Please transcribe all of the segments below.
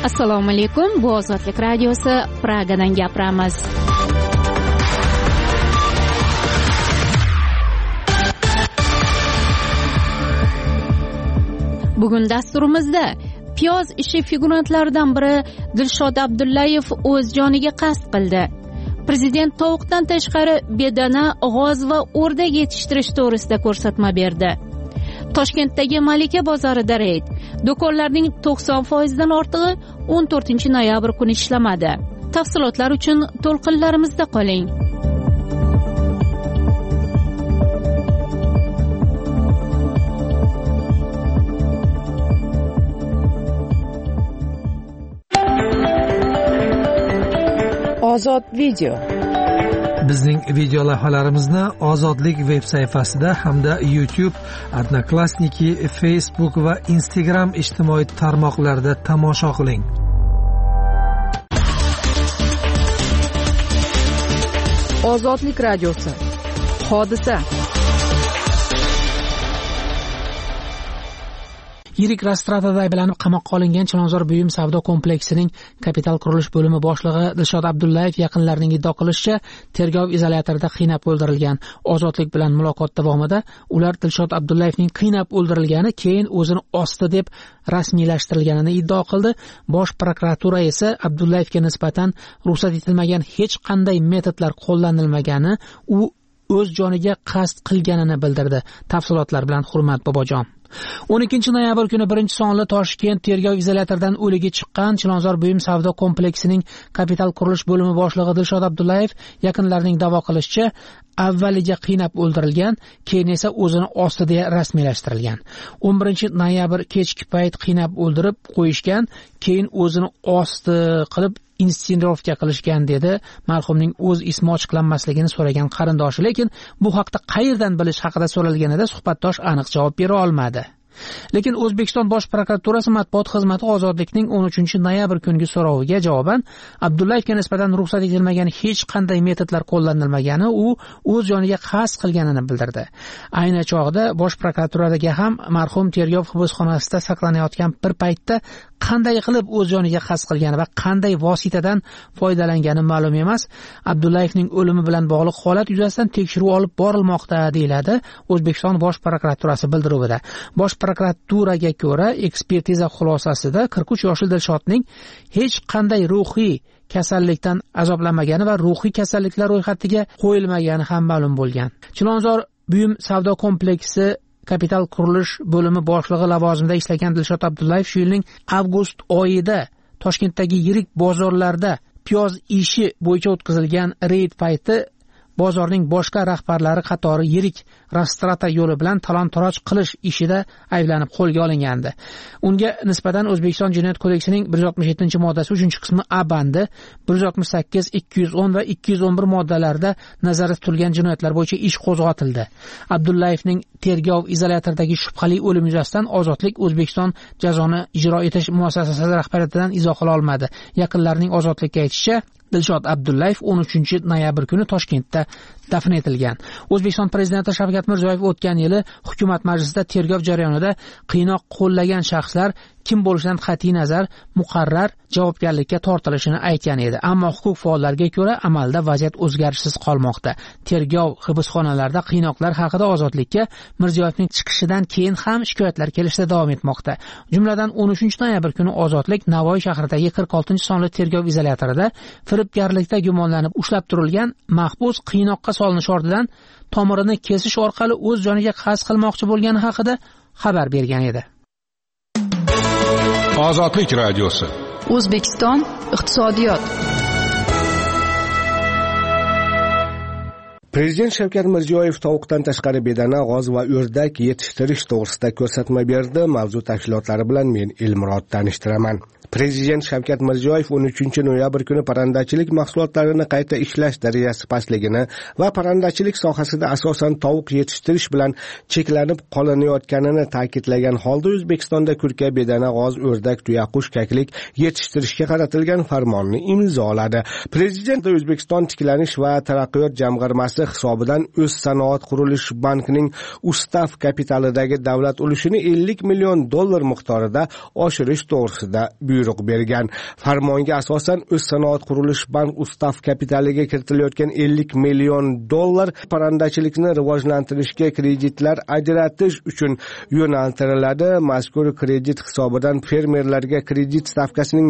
Assalomu alaykum. Bu Ozodlik radiosi, Pragadan gapiramiz. Bugun dasturimizda piyoz ishi figurantlaridan biri Dilshod Abdullayev o'z joniga qasd qildi. Prezident tovuqdan tashqari bedana, g'oz va o'rdak yetishtirish to'g'risida ko'rsatma berdi. Toshkentdagi Malika bozorida reyd. Do'konlarning 90% dan ortig'i 14-noyabr kuni ishlamadi. Tafsilotlar uchun to'lqinlarimizda qoling. Ozod video. Bizning video lavhalarimizni Ozodlik veb sayfasida hamda YouTube, Odnoklassniki, Facebook va Instagram ijtimoiy tarmoqlarida tomosha qiling. Ozodlik radiosi. Hodisa. Yirik Rastratada ayblanib qamoqqa olingan Chilonzor buyum savdo kompleksining kapital qurilish bo'limi boshlig'i Dilshod Abdullayev yaqinlarining iddio qilishicha, tergov izolyatorida qiynab o'ldirilgan. Ozodlik bilan muloqot davomida ular Dilshod Abdullayevning qiynab o'ldirilgani, keyin o'zini osdi deb rasmiylashtirilganini iddio qildi. Bosh prokuratura esa Abdullayevga nisbatan ruxsat etilmagan hech qanday metodlar qo'llanilmagani, u o'z joniga qasd qilganini bildirdi. Tafsilotlar bilan Hurmat Bobojon. 12-noyabr kuni 1-sonli Toshkent tergov izolyatoridan o'ligi chiqqan Chilonzor buyum savdo kompleksining kapital qurilish bo'limi boshlig'i Dilshod Abdullayev yaqinlarining da'vo qilishicha, avvaliga qiynab o'ldirilgan, keyin esa o'zini osdi deya rasmiylashtirilgan. 11-noyabr kechki payt qiynab o'ldirib qo'yishgan, keyin o'zini osdi qilib insinuatsiya qilishgan dedi marhumning o'z ismi ochiqlanmasligini so'ragan qarindoshi, lekin bu haqda qayerdan bilish haqida so'ralganida suhbatdosh aniq javob bera olmadi. Lekin O'zbekiston Bosh prokuraturasi matbuot xizmati Ozodlikning 13-noyabr kungi so'roviga javoban Abdullayevga nisbatan ruxsat etilmagan hech qanday metodlar qo'llanilmagani, u o'z joniga qasd qilganini bildirdi. Ayni chog'da Bosh prokuraturaga ham marhum tergov hibsxonasida saqlanayotgan bir paytda qanday qilib o'z joniga qasd qilgani va qanday vositadan foydalangani ma'lum emas. Abdullayevning o'limi bilan bog'liq holat yuzasidan tekshiruv olib borilmoqda, deyiladi O'zbekiston Bosh prokuraturasi bildiruvida. Bosh prokuraturaga ko'ra, ekspertiza xulosasida 43 yoshli Dilshodning hech qanday ruhiy kasallikdan azoblanmagani va ruhiy kasalliklar ro'yxatiga qo'yilmagani ham ma'lum bo'lgan. Chilonzor buyum savdo kompleksi kapital qurilish bo'limi boshlig'i lavozimida ishlagan Dilshod Abdullayev shu yilning avgust oyida Toshkentdagi yirik bozorlarda piyoz ishi bo'yicha o'tkazilgan reyd payti bozorning boshqa rahbarlari qatori yirik Rastrata yo'li bilan talon-taroj qilish ishida ayblanib qo'lga olingandi. Unga nisbatan O'zbekiston Jinoyat kodeksining 167-moddasi 3-qismi A bandi, 168, 210 va 211 moddalarida nazarda tutilgan jinoyatlar bo'yicha ish qo'zg'atildi. Abdullayevning tergov izolyatoridan shubhali o'lim yuzasidan Ozodlik O'zbekiston jazoni ijro etish muassasasi rahbariyatidan izoh ola olmadi. Yaqinlarining Ozodlikka aytishicha, Dilshod Abdullayev 13-noyabr kuni Toshkentda dafn etilgan. O'zbekiston prezidenti Shavkat Mirziyoyev o'tgan yili hukumat majlisida tergov jarayonida qiynoq qo'llagan shaxslar kim bo'lishidan qat'iy nazar muqarrar javobgarlikka tortilishini aytgan edi. Ammo huquq faollariga ko'ra amalda vaziyat o'zgarishsiz qolmoqda. Tergov hibsxonalarida qiynoqlar haqida Ozodlikka Mirziyoyevning chiqishidan keyin ham shikoyatlar kelishda davom etmoqda. Jumladan 13-noyabr kuni Ozodlik Navoiy shahridagi 46-sonli tergov izolyatorida firibgarlikda gumonlanib ushlab turilgan mahbus qiynoqqa solinish ortidan tomirini kesish orqali o'z joniga qasd qilmoqchi bo'lgani haqida xabar bergan edi. Ozodlik radiosi. O'zbekiston iqtisodiyot. Prezident Shavkat Mirziyoyev tovuqdan tashqari bedana, g'oz va o'rdak yetishtirish to'g'risida ko'rsatma berdi. Mavzu tafsilotlari bilan men Elmurod tanishtiraman. Prezident Shavkat Mirziyoyev 13-noyabr kuni parrandachilik mahsulotlarini qayta ishlash darajasi pastligini va parrandachilik sohasida asosan tovuq yetishtirish bilan cheklanib qolinayotganini ta'kidlagan holda O'zbekistonda kurka, bedana, g'oz, o'rdak, tuyaqush, kaklik yetishtirishga qaratilgan farmonni imzoladi. Prezident O'zbekiston tiklanish va taraqqiyot jamg'armasi loyihasi hisobidan o'z sanoat qurilish bankining ustav kapitalidagi davlat ulushini $50 million miqdorida oshirish to'g'risida buyruq bergan. Farmonga asosan o'z sanoat qurilish bank ustav kapitaliga kiritilayotgan $50 million parrandachilikni rivojlantirishga kreditlar ajratish uchun yo'naltiriladi. Mazkur kredit hisobidan fermerlarga kredit stavkasining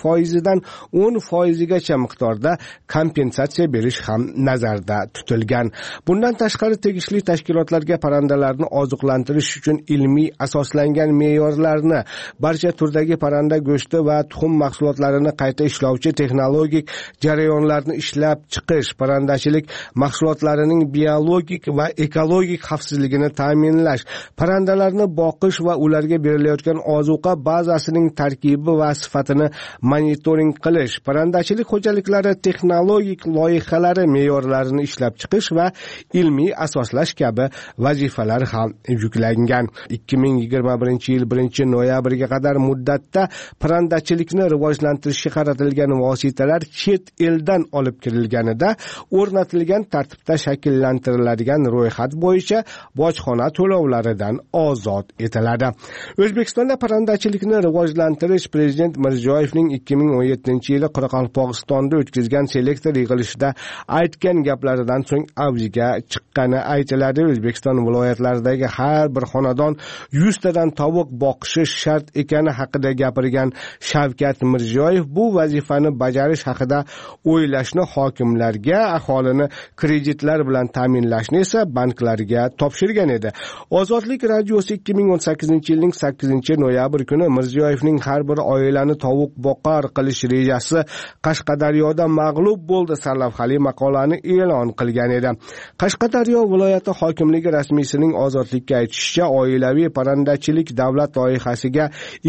5% 10%gacha miqdorda kompensatsiya berish ham nazarda tutilgan. Bundan tashqari tegishli tashkilotlarga parrandalarni oziqlantirish uchun ilmiy asoslangan me'yorlarni, barcha turdagi parranda go'shti va tuxum mahsulotlarini qayta ishlovchi texnologik jarayonlarni ishlab chiqish, parrandachilik mahsulotlarining biologik va ekologik xavfsizligini ta'minlash, parrandalarni boqish va ularga berilayotgan ozuqa bazasining tarkibi va sifatini monitoring qilish, parrandachilik xo'jaliklari texnologik loyihalari me'yorlarini ishlab chiqish va ilmiy asoslash kabi vazifalar ham yuklangan. 2021 yil 1-noyabrga qadar muddatda parrandachilikni rivojlantirishga qaratilgan vositalar chet eldan olib kirilganida o'rnatilgan tartibda shakllantiriladigan ro'yxat bo'yicha bojxona to'lovlaridan ozod etiladi. O'zbekistonda parrandachilikni rivojlantirish Prezident Mirziyoyevning 2017-yili Qoraqalpog'istonda o'tkazgan selektor yig'ilishida aytgan gaplaridan so'ng avjiga chiqqani aytiladi. O'zbekiston viloyatlaridagi har bir xonadon 100 tadan tovuq boqishi shart ekani haqida gapirgan Shavkat Mirziyoyev bu vazifani bajarish haqida o'ylashni hokimlarga, aholini kreditlar bilan ta'minlashni esa banklarga topshirgan edi. Ozodlik radiosi 2018-yilning 8-noyabr kuni Mirziyoyevning har bir oilani tovuq boqar qilish rejasi Qashqadaryoda mag'lub bo'ldi sarlavhali maqolani e'lon qilgan edi. Qashqadaryo viloyati hokimligi rasmiysining Ozodlikka aytishicha, oilaviy parrandachilik davlat loyihasiga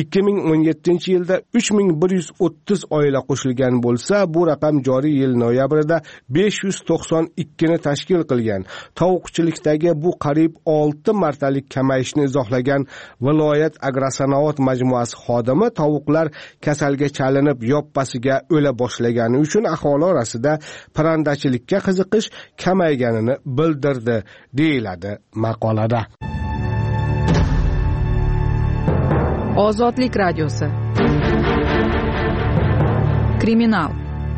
2017-yilda 3130 oila qo'shilgan bo'lsa, bu raqam joriy yil noyabrida 592 ni tashkil qilgan. Tovuqchilikdagi bu qariyb 6 martalik kamayishni izohlagan viloyat agrosanoat majmuasi xodimi tovuqlar kasalga chalinib yoppasiga o'la boshlagani uchun aholi orasida parrandachilikka qiziqish kamayganini bildirdi, deyiladi maqolada. Ozodlik radiosi. Kriminal.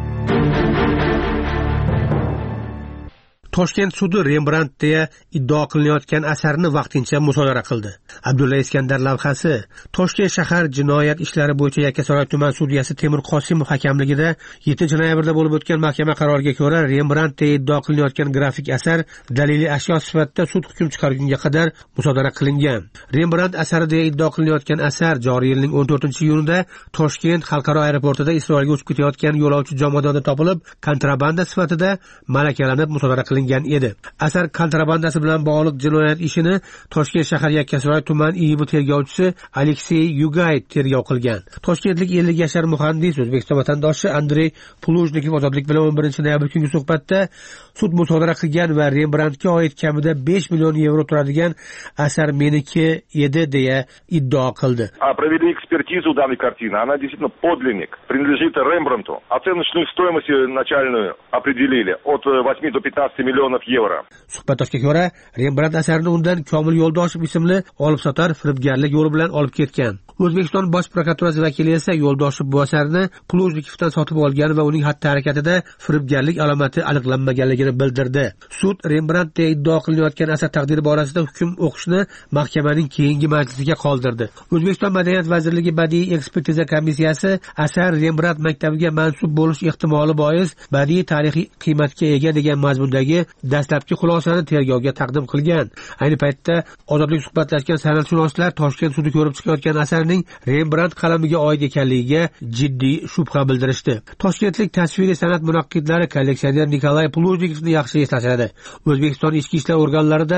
Toshkent sudi Rembrandt deya iddao qilinayotgan asarni vaqtincha musodara qildi. Abdulla Iskandar lavhasi Toshkent shahar jinoyat ishlari bo'yicha Yakkasaroy tuman sudyasi Temur Qosimov hakamligida 7-noyabrda bo'lib o'tgan mahkama qaroriga ko'ra Rembrandt deya iddao qilinayotgan grafik asar daliliy ashyo sifatida sud hukm chiqargunga qadar musodara qilingan. Rembrandt asari deya iddao qilinayotgan asar joriy yilning 14-iyunida Toshkent xalqaro aeroportida Isroilga uchib ketayotgan yo'lovchi jomadonda topilib, kontrabanda sifatida malakalanib musodara qilingan edi. Asar kontrabandasi bilan bog'liq jinoyat ishini Toshkent shahar Yakkasaroy tuman IIB tergovchisi Aleksey Yugay tergov qilgan. Toshkentlik 50 yashar muhandis O'zbekiston vatandoshi Andrey Plujnikov Ozodlik bilan 11-noyabr kungi suhbatda sud musodara qilgan va Rembrandtga oid kamida 5 million yevro turadigan asar meniki edi deya iddao qildi. Провели экспертизу данной картины. Она действительно подлинник, принадлежит Рембрандту. Оценочную стоимость начальную определили от 8 до 15 millionов yevro. Suhbatdoshga ko'ra, Rembrandt asarini undan Komil Yo'ldoshev ismli olib-sotar firibgarlik yo'li bilan olib ketgan. O'zbekiston bosh prokuraturasi vakili esa Yo'ldoshev bu asarni Plujnikovdan sotib olgan va uning xatti-harakatida firibgarlik alomati aniqlanmaganligini bildirdi. Sud Rembrandtda iddao qilinayotgan asar taqdiri borasida hukm o'qishni mahkamaning keyingi majlisiga qoldirdi. O'zbekiston Madaniyat vazirligi badiiy ekspertiza komissiyasi asar Rembrandt maktabiga mansub bo'lish ehtimoli bois badiiy tarixiy qiymatga ega degan mazmundagi dastlabki xulosani tergovga taqdim qilgan. Ayni paytda Ozodlik suhbatlashgan san'atshunoslar Toshkent sudi ko'rib chiqayotgan asarning Rembrandt qalamiga oid ekanligiga jiddiy shubha bildirishdi. Toshkentlik tasviriy san'at munaqqidlari kolleksioner Nikolay Plujnikovni yaxshi eslashadi. O'zbekiston ichki ishlar organlarida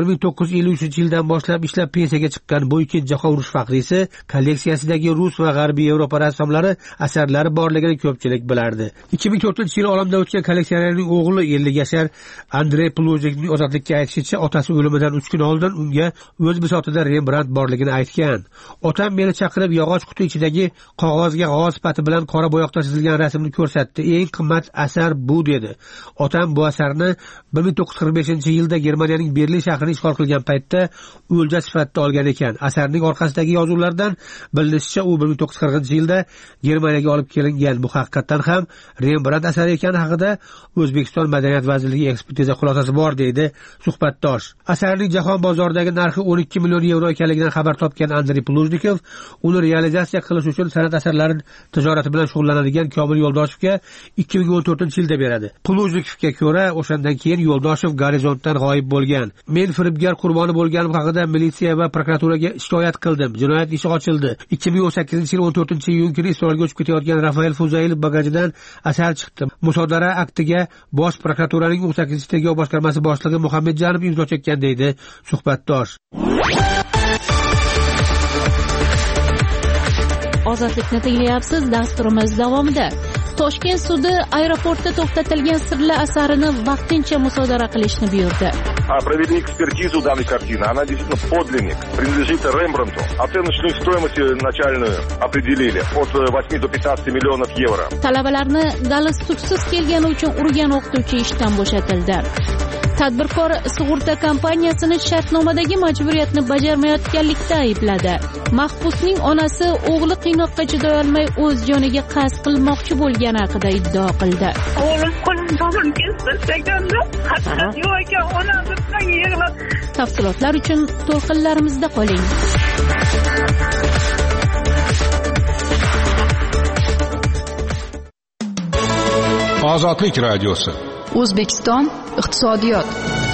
1953-yildan boshlab ishlab pensiyaga chiqqan bu ikkinchi jahon urush faxriysi kolleksiyasidagi rus va g'arbiy Yevropa rassomlari asarlari borligini ko'pchilik bilardi. 2004-yil olamda o'tgan kolleksionerning o'g'li 50 yashar Andrey Plujnikovning Ozodlikka aytishicha, otasi o'limidan 3 kun oldin unga o'z bisotida Rembrandt borligini aytgan. Otam meni chaqirib yog'och quti ichidagi qog'ozga g'oz pati bilan qora bo'yoqda chizilgan rasmni ko'rsatdi. Eng qimmat asar bu dedi. Otam bu asarni 1945-yilda Germaniyaning Berlin shahrini ishg'ol qilgan paytda o'lja sifatida olgan ekan. Asarning orqasidagi yozuvlardan bilinishicha, u 1940-yilda Germaniyaga olib kelingan. Bu haqiqatan ham Rembrandt asari ekani haqida O'zbekiston Madaniyat vazirligi ekspertiza xulosasi bor deydi suhbatdosh. Asarning jahon bozoridagi narxi 12 million yevro ekanligidan xabar topgan Andrey Plujnikov uni realizatsiya qilish uchun san'at asarlari tijorati bilan shug'ullanadigan Komil Yo'ldoshevga 2014-yilda beradi. Plujnikovga ko'ra, o'shandan keyin Yo'ldoshev gorizontdan g'oyib bo'lgan. Men firibgar qurboni bo'lganim haqida militsiya va prokuraturaga shikoyat qildim. Jinoyat ishi ochildi. 2018-yil 14-iyun kuni Isroilga uchib ketayotgan Rafael Fuzailov bagajidan asar chiqdi. Musodara aktiga Bosh prokuraturaning 18-tergov boshqarmasi boshlig'i Muhammadjanov imzo chekkan deydi suhbatdosh. Ozodlikni tinglayapsiz. Dasturimiz davomida Toshkent sudi aeroportda to'xtatilgan sirli asarini vaqtincha musodara qilishni buyurdi. Провели экспертизу данной картины. Она действительно подлинник. Принадлежит Рембрандту. Оценочную стоимость начальную определили от 8 до 15 миллионов евро. Talabalarni dali sudsiz kelgani uchun urgan o'qituvchi ishdan bo'shatildi. Tadbirkor sug'urta kompaniyasini shartnomadagi majburiyatni bajarmayotganlikda aybladi. Mahbusning onasi o'g'li qiynoqqa chiday olmay o'z joniga qasd qilmoqchi bo'lgani haqida iddao qildi. O'g'lim qo'limdan kesdi, hatto yo'q onasi bilan yig'lab. Tafsilotlar uchun to'lqinlarimizda qoling. Ozodlik radiosi. O'zbekiston iqtisodiyot.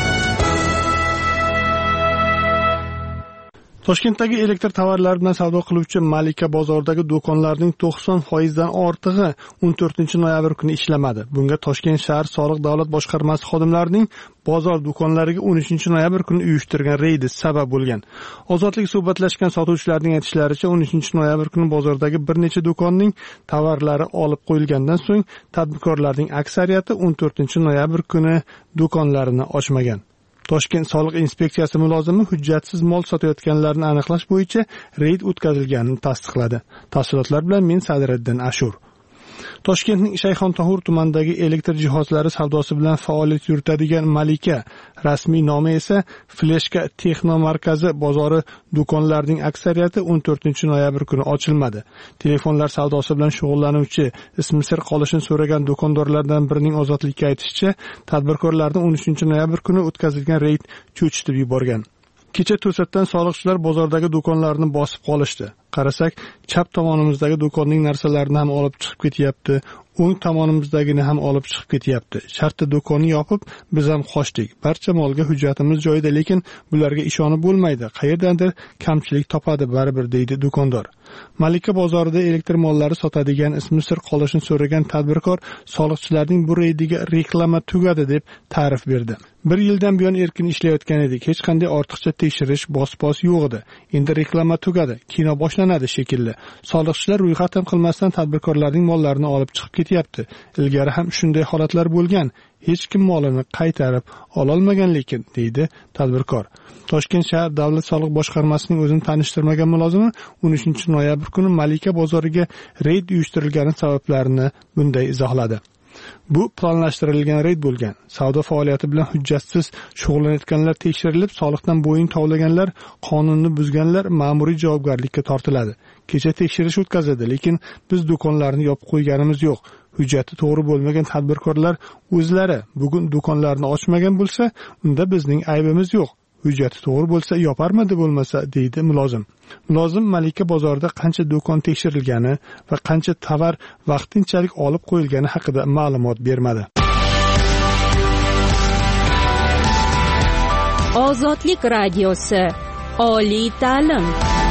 Toshkentdagi elektr tovarlari bilan savdo qiluvchi Malika bozoridagi do'konlarning 90% dan ortig'i 14-noyabr kuni ishlamadi. Bunga Toshkent shahar soliq davlat boshqarmasi xodimlarining bozor do'konlariga 13-noyabr kuni uyushtirgan reydi sabab bo'lgan. Ozodlik suhbatlashgan sotuvchilarning aytishlaricha, 13-noyabr kuni bozordagi bir necha do'konning tovarlari olib qo'yilgandan so'ng tadbirkorlarning aksariyati 14-noyabr kuni do'konlarini ochmagan. Toshkent soliq inspeksiyasi mulozimi hujjatsiz mol sotayotganlarni aniqlash bo'yicha reyd o'tkazilganini tasdiqladi. Tafsilotlar bilan men Sadriddin Ashur. Toshkentning Shayxontohur tumanidagi elektr jihozlari savdosi bilan faoliyat yuritadigan Malika, rasmiy nomi esa Fleshka Texno markazi bozori do'konlarining aksariyati 14-noyabr kuni ochilmadi. Telefonlar savdosi bilan shug'ullanuvchi ismi sir qolishini so'ragan do'kondorlardan birining Ozodlikka aytishicha, tadbirkorlarni 13-noyabr kuni o'tkazilgan reyd cho'chitib yuborgan. Kecha to'satdan soliqchilar bozordagi do'konlarni bosib qolishdi. Qarasak, chap tomonimizdagi do'konning narsalarini ham olib chiqib ketyapti, o'ng tomonimizdagini ham olib chiqib ketyapti. Shartda do'konni yopib, biz ham qochdik. Barcha molga hujjatimiz joyida, lekin bularga ishonib bo'lmaydi. Qayerdandir kamchilik topadi baribir, deydi do'kondor. Malika bozorida elektr mollari sotadigan ismi sir qolishini so'ragan tadbirkor soliqchilarning bu reydiga reklama tugadi deb ta'rif berdi. 1 yildan buyon erkin ishlayotgan edik. Hech qanday ortiqcha tekshirish, bos-bos yo'q edi. Endi reklama tugadi. Kino boshlanadi shekilli. Soliqchilar ro'yxat ham qilmasdan tadbirkorlarning mollarini olib chiqib ketyapti. Ilgari ham shunday holatlar bo'lgan. Hech kim molini qaytarib ololmagan lekin, deydi tadbirkor. Toshkent shahar davlat soliq boshqarmasining o'zini tanishtirmagan mulozimi 13-noyabr kuni Malika bozoriga reyd uyushtirilgani sabablarini bunday izohladi. Bu planlashtirilgan reyd bo'lgan. Savdo faoliyati bilan hujjatsiz shug'ullanayotganlar tekshirilib, soliqdan bo'yin tovlaganlar, qonunni buzganlar ma'muriy javobgarlikka tortiladi. Kecha tekshirish o'tkazildi, lekin biz do'konlarni yopib qo'yganimiz yo'q. Hujjati to'g'ri bo'lmagan tadbirkorlar o'zlari bugun do'konlarni ochmagan bo'lsa, unda bizning aybimiz yo'q. Hujjati to'g'ri bo'lsa yoparmidi bo'lmasa, deydi mulozim. Mulozim Malika bozorida qancha do'kon tekshirilgani va qancha tovar vaqtinchalik olib qo'yilgani haqida ma'lumot bermadi. Ozodlik radiosi. Oliy ta'lim.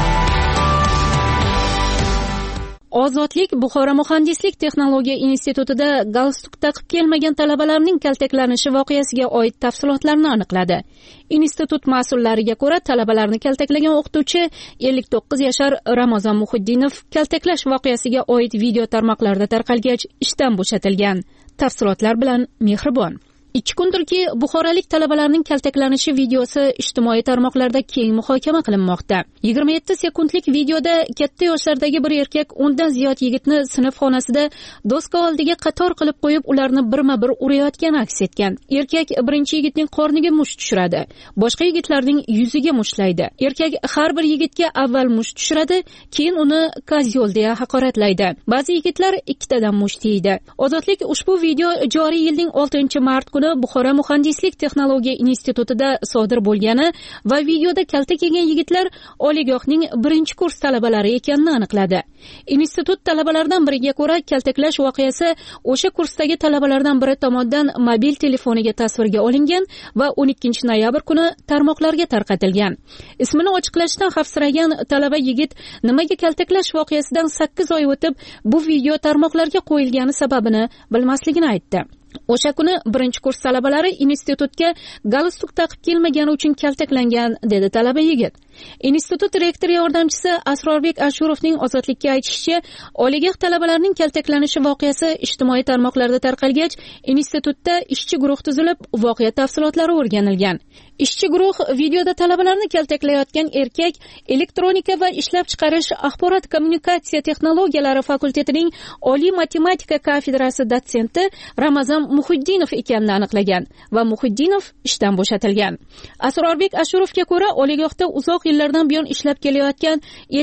Ozodlik Buxoro muhandislik texnologiya institutida galstuk taqib kelmagan talabalarning kaltaklanishi voqeasiga oid tafsilotlarni aniqladi. Institut mas'ullariga ko'ra, talabalarni kaltaklagan o'qituvchi 59 yashar Ramazon Muhiddinov kaltaklash voqeasiga oid video tarmoqlarda tarqalgach ishdan bo'shatilgan. Tafsilotlar bilan Mehribon. 2 kundirki buxorolik talabalarning kaltaklanishi videosi ijtimoiy tarmoqlarda keng muhokama qilinmoqda. 27 sekundlik videoda katta yoshlardagi bir erkak 10 dan ziyod yigitni sinf xonasida doska oldiga qator qilib qo'yib, ularni birma-bir urayotgani aks etgan. Erkak birinchi yigitning qorniga musht tushiradi, boshqa yigitlarning yuziga mushlaydi. Erkak har bir yigitga avval musht tushiradi, keyin uni kozyol deya haqoratlaydi. Ba'zi yigitlar 2 tadan musht yeydi. Ozodlik ushbu video joriy yilning 6-mart kuni Buxoro muhandislik texnologiya institutida sodir bo'lgani va videoda kaltak yegan yigitlar oliygohning 1-kurs talabalari ekanini aniqladi. Institut talabalaridan biriga ko'ra, kaltaklash voqeasi o'sha kursdagi talabalardan biri tomonidan mobil telefoniga tasvirga olingan va 12 noyabr kuni tarmoqlarga tarqatilgan. Ismini ochiqlashdan xavfsiragan talaba yigit nimaga kaltaklash voqeasidan 8 oy o'tib bu video tarmoqlarga qo'yilgani sababini bilmasligini aytdi. O'sha kuni 1-kurs talabalari institutga galstuk taqib kelmagani uchun kaltaklangan, dedi talaba yigit. Institut rektori yordamchisi Asrorbek Ashurovning Ozodlikka aytishicha, oliygoh talabalarining kaltaklanishi voqeasi ijtimoiy tarmoqlarda tarqalgach, institutda ishchi guruh tuzilib, voqea tafsilotlari o'rganilgan. Ishchi guruh videoda talabalarni kaltaklayotgan erkak elektronika va ishlab chiqarish axborot kommunikatsiya texnologiyalari fakultetining oliy matematika kafedrasi dotsenti Ramazon Muhiddinov ekanini aniqlagan va Muhiddinov ishdan bo'shatilgan. Asrorbek Ashurovga ko'ra, oliygohda uzoq yillardan buyon ishlab kelayotgan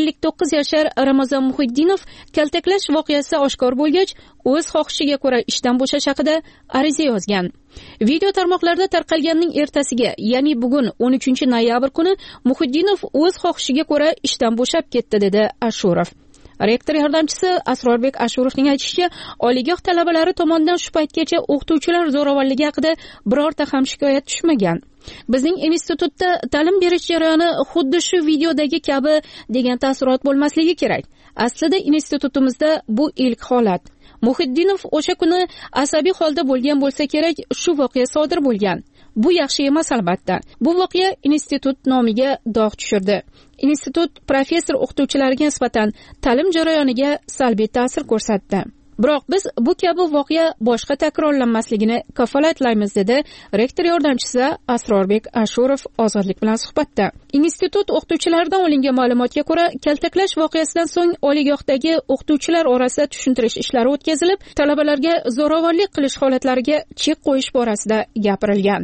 59 yashar Ramazon Muhiddinov kaltaklash voqeasi oshkor bo'lgach, o'z xohishiga ko'ra ishdan bo'shash haqida ariza yozgan. Video tarmoqlarda tarqalganning ertasiga, ya'ni bugun 13 noyabr kuni Muhiddinov o'z xohishiga ko'ra ishdan bo'shab ketdi, dedi Ashurov. Rektor yordamchisi Asrorbek Ashurovning aytishicha, oliygoh talabalari tomonidan shu paytgacha o'qituvchilar zo'ravonligi haqida birorta ham shikoyat tushmagan. Bizning institutda ta'lim berish jarayoni xuddi shu videodagi kabi degan taassurot bo'lmasligi kerak. Aslida institutimizda bu ilk holat. Muhiddinov o'sha kuni asabiy holda bo'lgan bo'lsa kerak, shu voqea sodir bo'lgan. Bu yaxshi emas albatta. Bu voqea institut nomiga dog' tushirdi. Institut professor o'qituvchilariga nisbatan ta'lim jarayoniga salbiy ta'sir ko'rsatdi. Biroq biz bu kabi voqea boshqa takrorlanmasligini kafolatlaymiz, dedi rektor yordamchisi Asrorbek Ashurov Ozodlik bilan suhbatda. Institut o'qituvchilaridan olingan ma'lumotga ko'ra, kaltaklash voqeasidan so'ng oliygohdagi o'qituvchilar orasida tushuntirish ishlari o'tkazilib, talabalarga zo'ravonlik qilish holatlariga chek qo'yish borasida gapirilgan.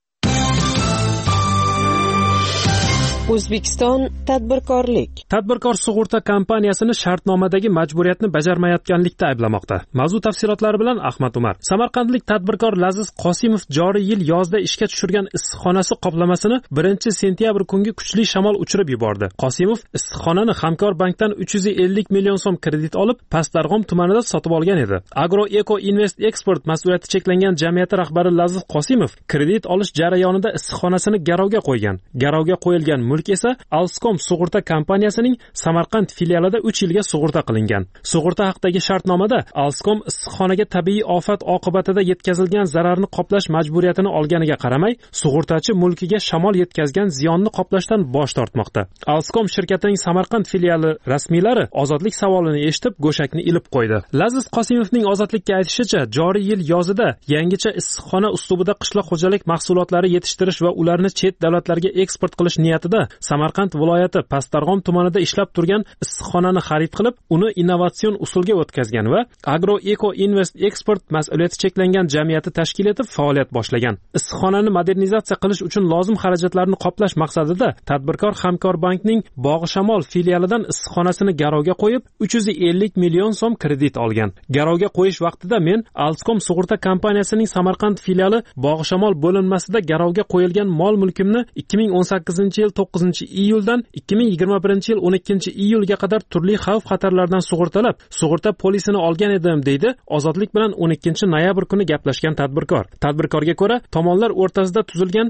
O'zbekiston tadbirkorlik. Tadbirkor sug'urta kompaniyasini shartnomadagi majburiyatni bajarmayotganlikda ayblamoqda. Mavzu tafsilotlari bilan Ahmad Umar. Samarqandlik tadbirkor Laziz Qosimov joriy yil yozda ishga tushirgan issiqxonasi qoplamasini 1-sentyabr kungi kuchli shamol uchirib yubordi. Qosimov issiqxonani Hamkor bankdan 350 million so'm kredit olib, Pastdarg'om tumanida sotib olgan edi. Agro Eco Invest Export mas'uliyati cheklangan jamiyati rahbari Laziz Qosimov kredit olish jarayonida issiqxonasini garovga qo'ygan. Garovga qo'yilgan mulk esa Alskom sug'urta kompaniyasining Samarqand filialida 3 yilga sug'urta qilingan. Sug'urta haqidagi shartnomada Alskom issiqxonaga tabiiy ofat oqibatida yetkazilgan zararni qoplash majburiyatini olganiga qaramay, sug'urtachi mulkiga shamol yetkazgan ziyonni qoplashdan bosh tortmoqda. Alskom shirkatining Samarqand filiali rasmiylari Ozodlik savolini eshitib go'shakni ilib qo'ydi. Laziz Qosimovning Ozodlikka aytishicha, joriy yil yozida yangicha issiqxona uslubida qishloq xo'jalik mahsulotlari yetishtirish va ularni chet davlatlarga eksport qilish niyatida Samarqand viloyati Pastdarg'om tumanida ishlab turgan issiqxonani xarid qilib, uni innovatsion usulga o'tkazgan va Agro Eco Invest Export mas'uliyati cheklangan jamiyati tashkil etib faoliyat boshlagan. Issiqxonani modernizatsiya qilish uchun lozim xarajatlarni qoplash maqsadida tadbirkor Hamkor bankning Bog'ishamol filialidan issiqxonasini garovga qo'yib, 350 million so'm kredit olgan. Garovga qo'yish vaqtida men Alskom sug'urta kompaniyasining Samarqand filiali Bog'ishamol bo'linmasida garovga qo'yilgan mol-mulkimni 2018-yil 9-iyuldan 2021-yil 12-iyulga qadar turli xavf-xatarlardan sug'urtalab, sug'urta polisini olgan edim, deydi Ozodlik bilan 12-noyabr kuni gaplashgan tadbirkor. Tadbirkorga ko'ra, tomonlar o'rtasida tuzilgan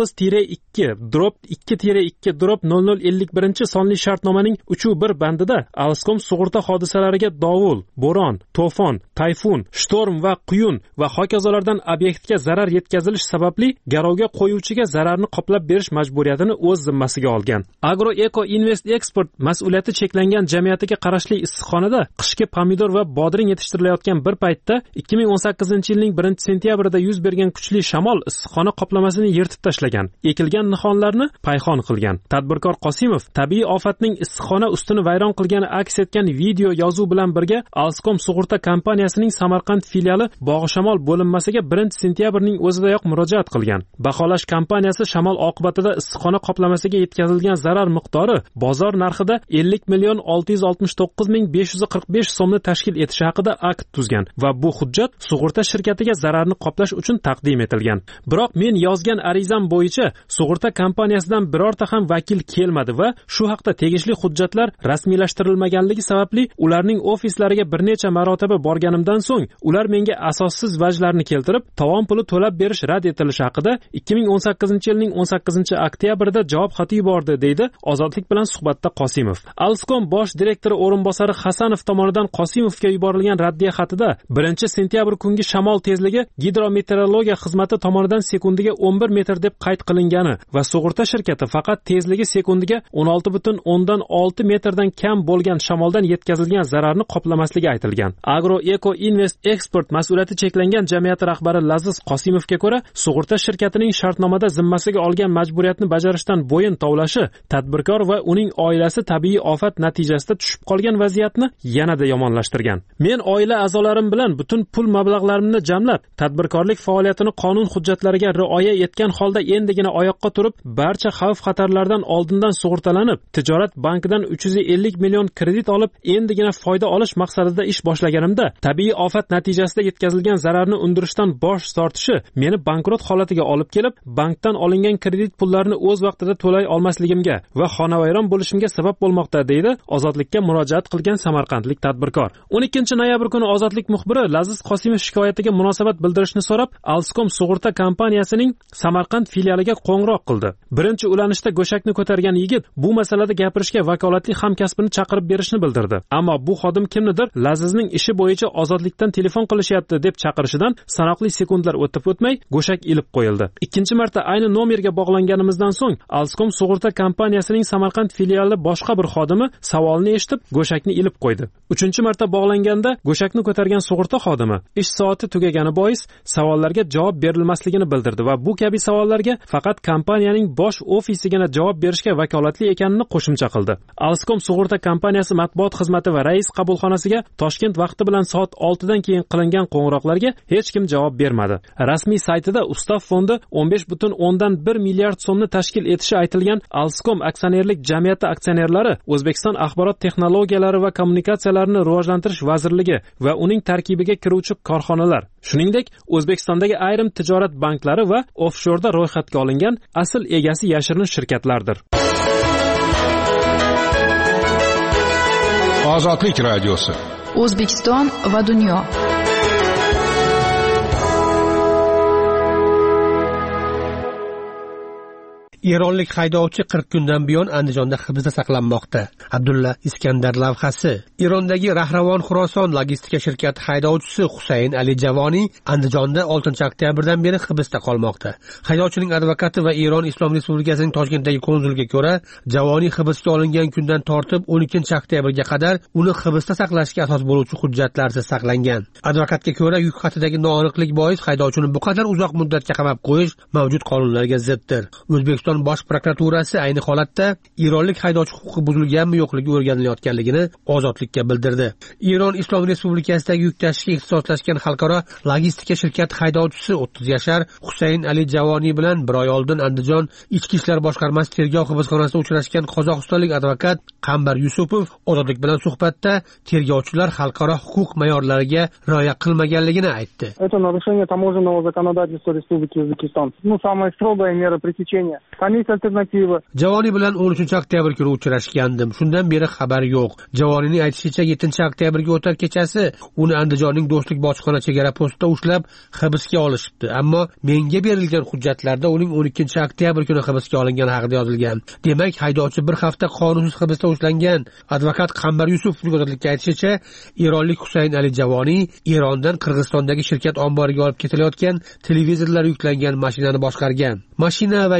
9-2-2-0051 sonli shartnomaning 3-1 bandida Alskom sug'urta hodisalariga dovul, bo'ron, to'fon, tayfun, shtorm va quyun va hokazolardan obyektga zarar yetkazilish sababli garovga qo'yuvchiga zararni qoplab berish majburiyatini o'z zimmasida zimmasiga olgan. Agro Eco Invest Export mas'uliyati cheklangan jamiyatiga qarashli issiqxonada qishki pomidor va bodring yetishtirilayotgan bir paytda 2018-yilning 1-sentyabrida yuz bergan kuchli shamol issiqxona qoplamasini yirtib tashlagan, ekilgan nixonlarni payhon qilgan. Tadbirkor Qosimov tabiiy ofatning issiqxona ustini vayron qilgani aks etgan video yozuv bilan birga Alskom sug'urta kompaniyasining Samarqand filiali Bog'ishamol bo'linmasiga 1-sentyabrning o'zidayoq murojaat qilgan. Baholash kompaniyasi shamol oqibatida issiqxona qoplamasiga yetkazilgan zarar miqdori bozor narxida 50,669,545 so'mni tashkil etishi haqida akt tuzgan va bu hujjat sug'urta shirkatiga zararni qoplash uchun taqdim etilgan. Biroq men yozgan arizam bo'yicha sug'urta kompaniyasidan birorta ham vakil kelmadi va shu haqda tegishli hujjatlar rasmiylashtirilmaganligi sababli ularning ofislariga bir necha marotaba borganimdan so'ng ular menga asossiz vajlarni keltirib, tovon puli to'lab berish rad etilishi haqida 2018-yilning 18-oktyabrida javob xati yubordi, deydi Ozodlik bilan suhbatda Qosimov. Alskom bosh direktori o'rinbosari Hasanov tomonidan Qosimovga yuborilgan raddiya xatida 1-sentyabr kungi shamol tezligi gidrometeorologiya xizmati tomonidan sekundiga 11 metr deb qayd qilingani va sug'urta shirkati faqat tezligi sekundiga 16,6 metrdan kam bo'lgan shamoldan yetkazilgan zararni qoplamasligi aytilgan. Agro Eco Invest Export mas'uliyati cheklangan jamiyati rahbari Laziz Qosimovga ko'ra, sug'urta shirkatining shartnomada zimmasiga olgan majburiyatni bajarishdan bo'yin tovlashi tadbirkor va uning oilasi tabiiy ofat natijasida tushib qolgan vaziyatni yanada yomonlashtirgan. Men oila a'zolarim bilan butun pul mablag'larimni jamlab, tadbirkorlik faoliyatini qonun hujjatlariga rioya etgan holda endigina oyoqqa turib, barcha xavf-xatarlardan oldindan sug'urtalanib, tijorat bankidan 350 million kredit olib, endigina foyda olish maqsadida ish boshlaganimda, tabiiy ofat natijasida yetkazilgan zararni undirishdan bosh tortishi meni bankrot holatiga olib kelib, bankdan olingan kredit pullarini o'z vaqtida to'lay olmasligimga va xonavayron bo'lishimga sabab bo'lmoqda, deydi Ozodlikka murojaat qilgan samarqandlik tadbirkor. 12-noyabr kuni Ozodlik muxbiri Laziz Qosimov shikoyatiga munosabat bildirishni so'rab, Alskom sug'urta kompaniyasining Samarqand filialiga qo'ng'iroq qildi. Birinchi ulanishda go'shakni ko'targan yigit bu masalada gapirishga vakolatli hamkasbini chaqirib berishni bildirdi. Ammo bu xodim kimnidir Lazizning ishi bo'yicha Ozodlikdan telefon qilishyapti deb chaqirishidan sanoqli sekundlar o'tib o'tmay go'shak ilib qo'yildi. Ikkinchi marta ayni nomerga bog'langanimizdan so'ng Alskom sug'urta kompaniyasining Samarqand filiali boshqa bir xodimi savolni eshitib go'shakni ilib qo'ydi. Uchinchi marta bog'langanda go'shakni ko'targan sug'urta xodimi ish soati tugagani bois savollarga javob berilmasligini bildirdi va bu kabi savollarga faqat kompaniyaning bosh ofisigina javob berishga vakolatli ekanini qo'shimcha qildi. Alskom sug'urta kompaniyasi matbuot xizmati va rais qabulxonasiga Toshkent vaqti bilan soat 6 dan keyin qilingan qo'ng'iroqlarga hech kim javob bermadi. Rasmiy saytida Ustav fondi 15,1 milliard so'mni tashkil etishi aytilgan Alskom aksionerlik jamiyati aksionerlari O'zbekiston axborot texnologiyalari va kommunikatsiyalarini rivojlantirish vazirligi va uning tarkibiga kiruvchi korxonalar, shuningdek O'zbekistondagi ayrim tijorat banklari va offshorda ro'yxatga olingan asl egasi yashirin shirkatlardir. Ozodlik radiosi. O'zbekiston va dunyo. Eronlik haydovchi 40 kundan buyon Andijonda hibsda saqlanmoqda. Abdulla Iskandar lavhasi. Erondagi Rahravon Xuroson logistika shirkati haydovchisi Husayn Ali Javoniy Andijonda 6-oktyabrdan beri hibsda qolmoqda. Haydovchining advokati va Eron Islom Respublikasining Toshkentdagi konsulga ko'ra, Javoniy hibsga olingan kundan tortib 12-oktyabrga qadar uni hibsda saqlashga asos bo'luvchi hujjatlarsiz saqlangan. Advokatga ko'ra, yuk xatidagi noaniqlik bois haydovchini bu qadar uzoq muddatga qamab qo'yish mavjud qonunlarga ziddir. O'zbekiston bosh prokuraturasi ayni holatda eronlik haydovchi huquqi buzilganmi yo'qligi o'rganilayotganligini Ozodlikka bildirdi. Eron Islom Respublikasidagi yuk tashishga ixtisoslashgan xalqaro logistika shirkati haydovchisi 30 yashar Husayn Ali Javoniy bilan bir oy oldin Andijon Ichki ishlar boshqarmasi tergov hibsxonasida uchrashgan qozog'istonlik advokat Qambar Yusupov Ozodlik bilan suhbatda tergovchilar xalqaro huquq me'yorlariga rioya qilmaganligini aytdi. Это нарушение таможенного законодательства Республики Узбекистан. Самая строгая мера пресечения. Комиссия альтернатива. Javoniy bilan 13-oktyabr kuni uchrashgandim. Shundan beri xabar yo'q. Javoniyning aytishicha 7-oktyabrga o'tar kechasi uni Andijonning Do'stlik bojxona chegara postida ushlab hibsga olishibdi. Ammo menga berilgan hujjatlarda uning 12-oktyabr kuni hibsga olingani haqida yozilgan. Demak, haydovchi bir hafta qonunsiz hibsda ushlangan. Advokat Qambar Yusupovning Ozodlikka aytishicha, eronlik Husayn Ali Javoniy Erondan Qirg'izistondagi shirkat omboriga olib ketilayotgan televizorlar yuklangan mashinani boshqargan. Mashina va yuklar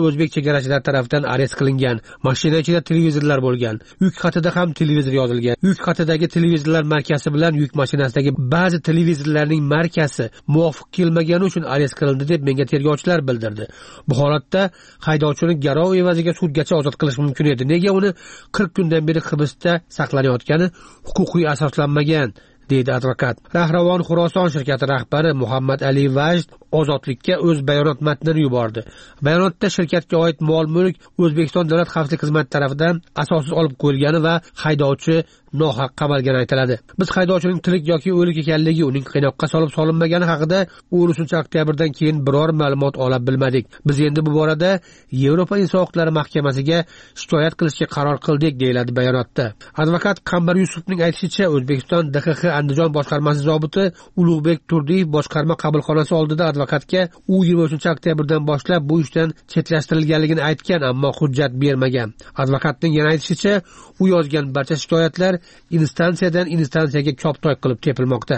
o'zbek chegarachilar tomonidan arest qilingan. Mashina ichida televizorlar bo'lgan. Yuk xatida ham televizor yozilgan. Yuk xatidagi televizorlar markasi bilan yuk mashinasidagi ba'zi televizorlarning markasi muvofiq kelmagani uchun arest qilindi deb menga tergovchilar bildirdi. Bu holatda haydovchini garov evaziga sudgacha ozod qilish mumkin edi. Nega uni 40 kundan beri hibsda saqlanayotgani huquqiy asoslanmagan, deydi advokat. Rahravon Xuroson shirkati rahbari Muhammad Ali Vajd ozodlikka o'z bayonot matnini yubordi. Bayonotda shirkatga oid mol-mulk O'zbekiston Davlat xavfsizlik xizmati tomonidan asossiz olib qo'yilgani va haydovchi nohaq qamalgani aytiladi. Biz haydovchining tirik yoki o'lik ekanligi, uning qiynoqqa solib solinmagani haqida 13-oktyabrdan keyin biror ma'lumot ola bilmadik. Biz endi bu borada Yevropa inson huquqlari mahkamasiga shikoyat qilishga qaror qildik, deyiladi bayonotda. Advokat Qambar Yusufning aytishicha, O'zbekiston DXX Andijon boshqarmasi zobiti Ulug'bek Turdiyev boshqarma qabulxonasi oldida advokatga u 23-oktyabrdan boshlab bu ishdan chetlashtirilganligini aytgan, ammo hujjat bermagan. Advokatning yana aytishicha, u yozgan barcha shikoyatlar instansiyadan instansiyaga choptoy qilib tepilmoqda.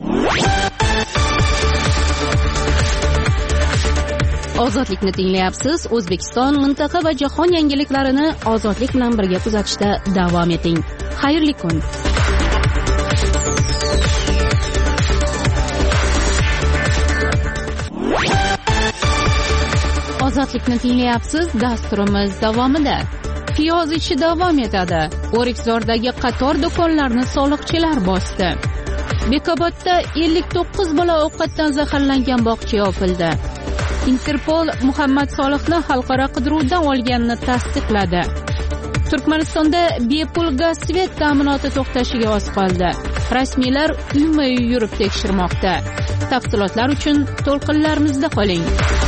Ozodlikni tinglayapsiz. O'zbekiston, mintaqa va jahon yangiliklarini ozodlik bilan birga kuzatishda davom eting. Xayrli kun. Ozodlikni tinglayapsiz. Dasturimiz davomida piyoz ishi davom etadi. O'rikzordagi qator do'konlarni soliqchilar bosdi. Bekobodda 59 bola ovqatdan zaharlangan bog'cha yopildi. Interpol Muhammad Solihni xalqaro qidiruvdan olganini tasdiqladi. Turkmanistonda bepul gaz svet ta'minoti to'xtashiga oz qoldi. Rasmiylar uyma-uy yurib tekshirmoqda. Tafsilotlar uchun to'lqinlarimizda qoling.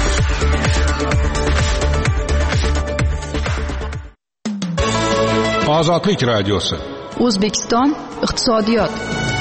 Ozodlik radiosi. O'zbekiston iqtisodiyot.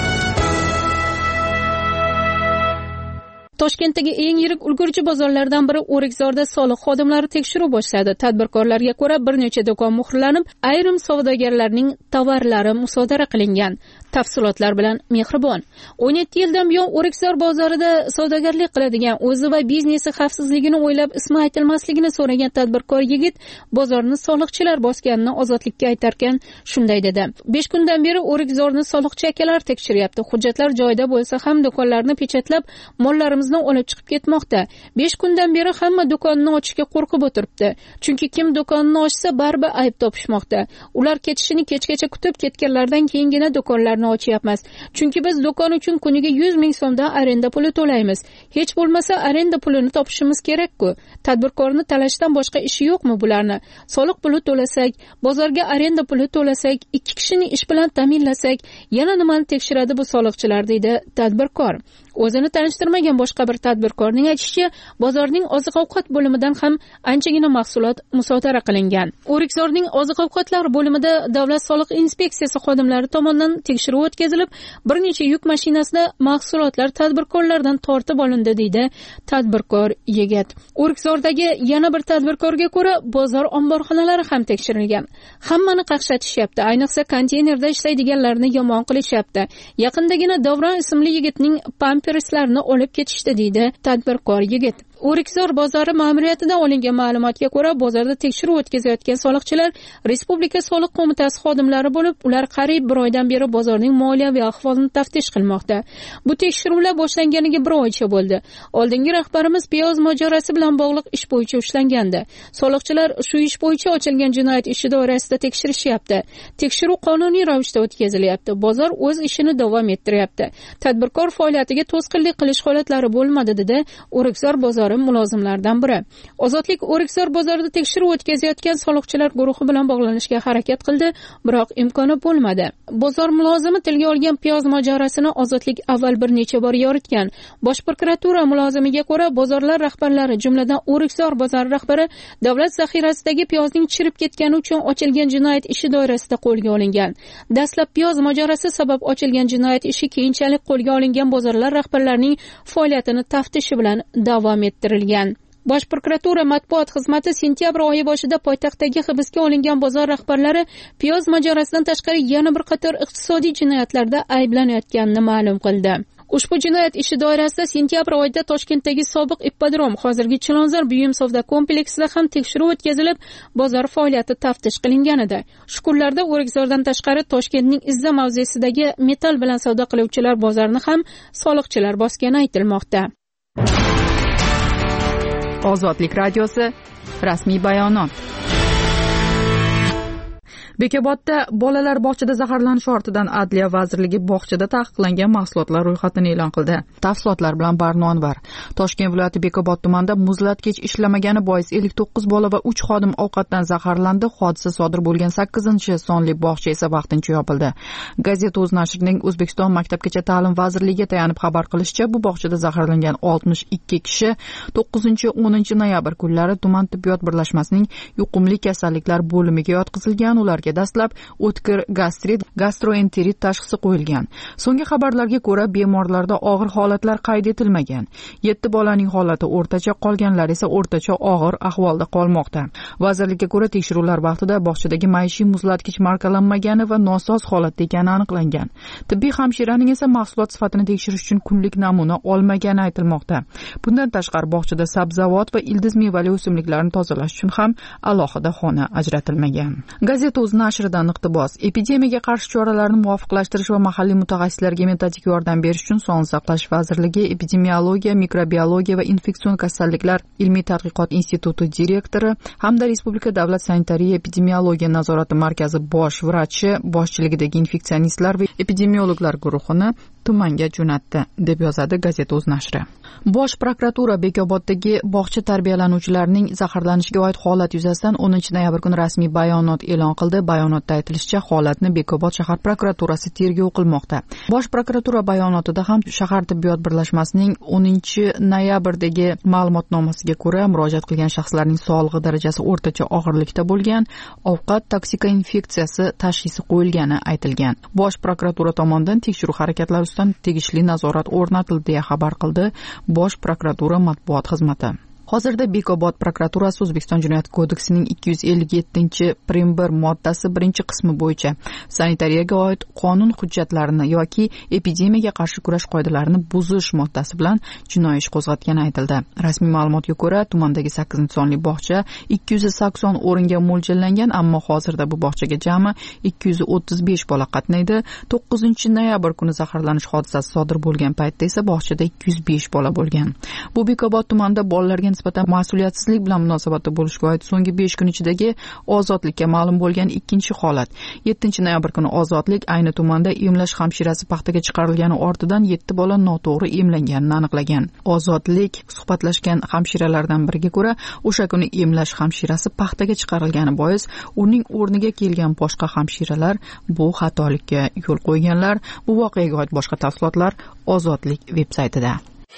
Toshkentdagi eng yirik ulgurji bozorlardan biri O'rikzorda soliq xodimlari tekshiruv boshladi. Tadbirkorlarga ko'ra bir necha do'kon muhrlanib, ayrim savdogarlarning tovarlari musodara qilingan. Tafsilotlar bilan Mehribon. 17 yildan buyon O'rikzor bozorida savdogarlik qiladigan, o'zi va biznesi xavfsizligini o'ylab ismi aytilmasligini so'ragan tadbirkor yigit bozorni soliqchilar bosganini ozodlikka aytarkan shunday dedi. 5 kundan beri O'rikzorni soliqchi akalar tekshiryapti. Hujjatlar joyida bo'lsa ham do'konlarni pechatlab, mollarimizni olib chiqib ketmoqda. 5 kundan beri hamma do'konni ochishga qo'rqib o'tiribdi. Chunki kim do'konni ochsa baribir ayb topishmoqda. Ular ketishini kechgacha kutib ketganlardan keyingina do'konlarni ochyapmiz. Chunki biz do'kon uchun kuniga 100 ming so'mdan arenda puli to'laymiz. Hech bo'lmasa arenda pulini topishimiz kerak-ku. Tadbirkorni talashdan boshqa ishi yo'qmi bularni? Soliq puli to'lasak, bozorga arenda puli to'lasak, 2 kishini ish bilan ta'minlasak, yana nimani tekshiradi bu soliqchilar, deydi tadbirkor. O'zini tanishtirmagan boshqa bir tadbirkorning aytishicha, bozorning oziq-ovqat bo'limidan ham anchagina mahsulot musodara qilingan. O'rikzorning oziq-ovqatlar bo'limida Davlat soliq inspeksiyasi xodimlari tomonidan tekshiruv o'tkazilib, bir necha yuk mashinasida mahsulotlar tadbirkorlardan tortib olindi, deydi tadbirkor yigit. O'rikzordagi yana bir tadbirkorga ko'ra, bozor omborxonalari ham tekshirilgan. Hammani qaqshatishyapti, ayniqsa konteynerda ishlaydiganlarni yomon qilishyapti. Yaqindagina Davron ismli yigitning pamperslarini olib ketishdi, deydi tadbirkor yigit. O'rikzor bozori ma'muriyatidan olingan ma'lumotga ko'ra, bozorda tekshiruv o'tkazayotgan soliqchilar Respublika soliq qo'mitasi xodimlari bo'lib, ular qariyb 1 oydan beri bozorning moliyaviy ahvolini taftish qilmoqda. Bu tekshiruvlar boshlanganiga 1 oycha bo'ldi. Oldingi rahbarimiz piyoz mojarosi bilan bog'liq ish bo'yicha ushlangandi. Soliqchilar shu ish bo'yicha ochilgan jinoyat ishi doirasida tekshirishyapti. Tekshiruv qonuniy ravishda o'tkazilyapti. Bozor o'z ishini davom ettiryapti. Tadbirkor faoliyatiga to'sqinlik qilish holatlari bo'lmadi, dedi O'rikzor bozori mulozimlaridan biri. Ozodlik O'rikzor bozorida tekshiruv o'tkazayotgan soliqchilar guruhi bilan bog'lanishga harakat qildi, biroq imkoni bo'lmadi. Bozor mulozimi tilga olgan piyoz mojarosini Ozodlik avval bir necha bor yoritgan. Bosh prokuratura mulozimiga ko'ra, bozorlar rahbarlari, jumladan O'rikzor bozori rahbari davlat zaxirasidagi piyozning chirib ketgani uchun ochilgan jinoyat ishi doirasida qo'lga olingan. Dastlab piyoz mojarosi sabab ochilgan jinoyat ishi keyinchalik qo'lga olingan bozorlar rahbarlarining faoliyatini taftishi bilan davom ettirilgan. Bosh prokuratura matbuot xizmati sentyabr oyi boshida poytaxtdagi hibsga olingan bozor rahbarlari piyoz mojarosidan tashqari yana bir qator iqtisodiy jinoyatlarda ayblanayotganini ma'lum qildi. Ushbu jinoyat ishi doirasida sentyabr oyida Toshkentdagi sobiq ippodrom, hozirgi Chilonzor buyum savdo kompleksida ham tekshiruv o'tkazilib, bozor faoliyati taftish qilingan edi. Shu kunlarda O'rikzordan tashqari Toshkentning Izza mavzesidagi metall bilan savdo qiluvchilar bozorini ham soliqchilar bosgani aytilmoqda. Ozodlik radiosi rasmiy bayonot. Bekobodda bolalar bog'chada zaharlanishi ortidan Adliya vazirligi bog'chada taqiqlangan mahsulotlar ro'yxatini e'lon qildi. Tafsilotlar bilan Barnon var. Toshkent viloyati Bekobod tumanida muzlatkich ishlamagani bois 59 bola va 3 xodim ovqatdan zaharlandi. Hodisa sodir bo'lgan 8-sonli bog'cha esa vaqtincha yopildi. Gazeta.uz nashrining O'zbekiston Maktabgacha ta'lim vazirligiga tayanib xabar qilishicha, bu bog'chada zaharlangan 62 kishi 9-10 noyabr kunlari tuman tibbiyot birlashmasining yuqumli kasalliklar bo'limiga yotqizilgan. Ularga dastlab o'tkir gastrit, gastroenterit tashxisi qo'yilgan. So'nggi xabarlarga ko'ra, bemorlarda og'ir holatlar qayd etilmagan. 7 bolaning holati o'rtacha, qolganlar esa o'rtacha og'ir ahvolda qolmoqda. Vazirlikka ko'ra, tekshiruvlar vaqtida bog'chadagi maishiy muzlatkich markalanmagani va nosoz holatda ekani aniqlangan. Tibbiy hamshiraning esa mahsulot sifatini tekshirish uchun kunlik namuna olmagani aytilmoqda. Bundan tashqari bog'chada sabzavot va ildiz mevali o'simliklarni tozalash uchun ham alohida xona ajratilmagan. Gazeta.uz nashridan iqtibos: epidemiyaga qarshi choralarni muvofiqlashtirish va mahalliy mutaxassislarga metodik yordam berish uchun Sog'liqni saqlash vazirligi epidemiologiya, mikrobiologiya va infeksion kasalliklar ilmiy tadqiqot instituti direktori hamda Respublika davlat sanitariya epidemiologiya nazorati markazi bosh vrachi boshchiligidagi infeksionistlar va epidemiologlar guruhini tumanga jo'natdi, deb yozadi Gazeta.uz nashri. Bosh prokuratura Bekoboddagi bog'cha tarbiyalanuvchilarining zaharlanishiga oid holat yuzasidan 10 noyabr kuni rasmiy bayonot e'lon qildi. Bayonotda aytilishicha, holatni Bekobod shahar prokuraturasi tergov qilmoqda. Bosh prokuratura bayonotida ham shahar tibbiyot birlashmasining 10 noyabrdagi ma'lumotnomasiga ko'ra, murojaat qilgan shaxslarning sog'lig'i darajasi o'rtacha og'irlikda bo'lgan, ovqat toksika infeksiyasi tashxisi qo'yilgani aytilgan. Bosh prokuratura tomonidan tekshiruv harakatlari ustidan tegishli nazorat o'rnatildi, deya xabar qildi Bosh prokuratura matbuot xizmati. Hozirda Bekobod prokuraturasi O'zbekiston Jinoyat kodeksining 257-prim 1 moddasi 1-qismi bo'yicha sanitariyaga oid qonun hujjatlarini yoki epidemiyaga qarshi kurash qoidalarini buzish moddasi bilan jinoiy ish qo'zg'atgani aytildi. Rasmiy ma'lumotga ko'ra, tumandagi 8-sonli bog'cha 280 o'ringa mo'ljallangan, ammo hozirda bu bog'chaga jami 235 bola qatnaydi. 9-noyabr kuni zaharlanish hodisasi sodir bo'lgan paytda esa bog'chada 205 bola bo'lgan. Bu Bekobod tumanida bolalarga nisbatan mas'uliyatsizlik bilan munosabatda bo'lishga oid so'nggi 5 kun ichidagi ozodlikka ma'lum bo'lgan ikkinchi holat. 7-noyabr kuni ozodlik ayni tumanda emlash hamshirasi paxtaga chiqarilgani ortidan 7 bola noto'g'ri emlanganini aniqlagan. Ozodlik suhbatlashgan hamshiralardan biriga ko'ra, o'sha kuni emlash hamshirasi paxtaga chiqarilgani bois uning o'rniga kelgan boshqa hamshiralar bu xatolikka yo'l qo'yganlar. Bu voqeaga oid boshqa tafsilotlar Ozodlik veb-saytida.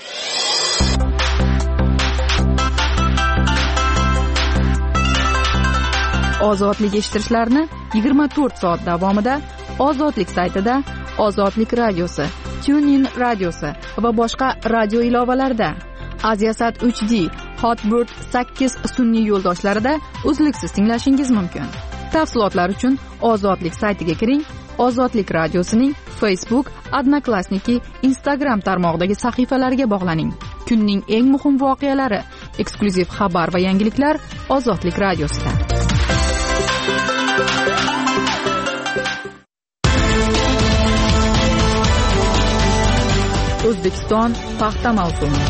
Ozodlik eshittirishlarni 24 soat davomida Ozodlik saytida, Ozodlik radiosi, TuneIn radiosi va boshqa radio ilovalarida, Aziasat 3D, Hotbird 8 sun'iy yo'ldoshlarida uzluksiz tinglashingiz mumkin. Tafsilotlar uchun Ozodlik saytiga kiring. Ozodlik radiosining Facebook, Odnoklassniki, Instagram tarmog'idagi sahifalariga bog'laning. Kunning eng muhim voqealari, eksklyuziv xabar va yangiliklar Ozodlik radiosida. O'zbekiston paxta mavsumi.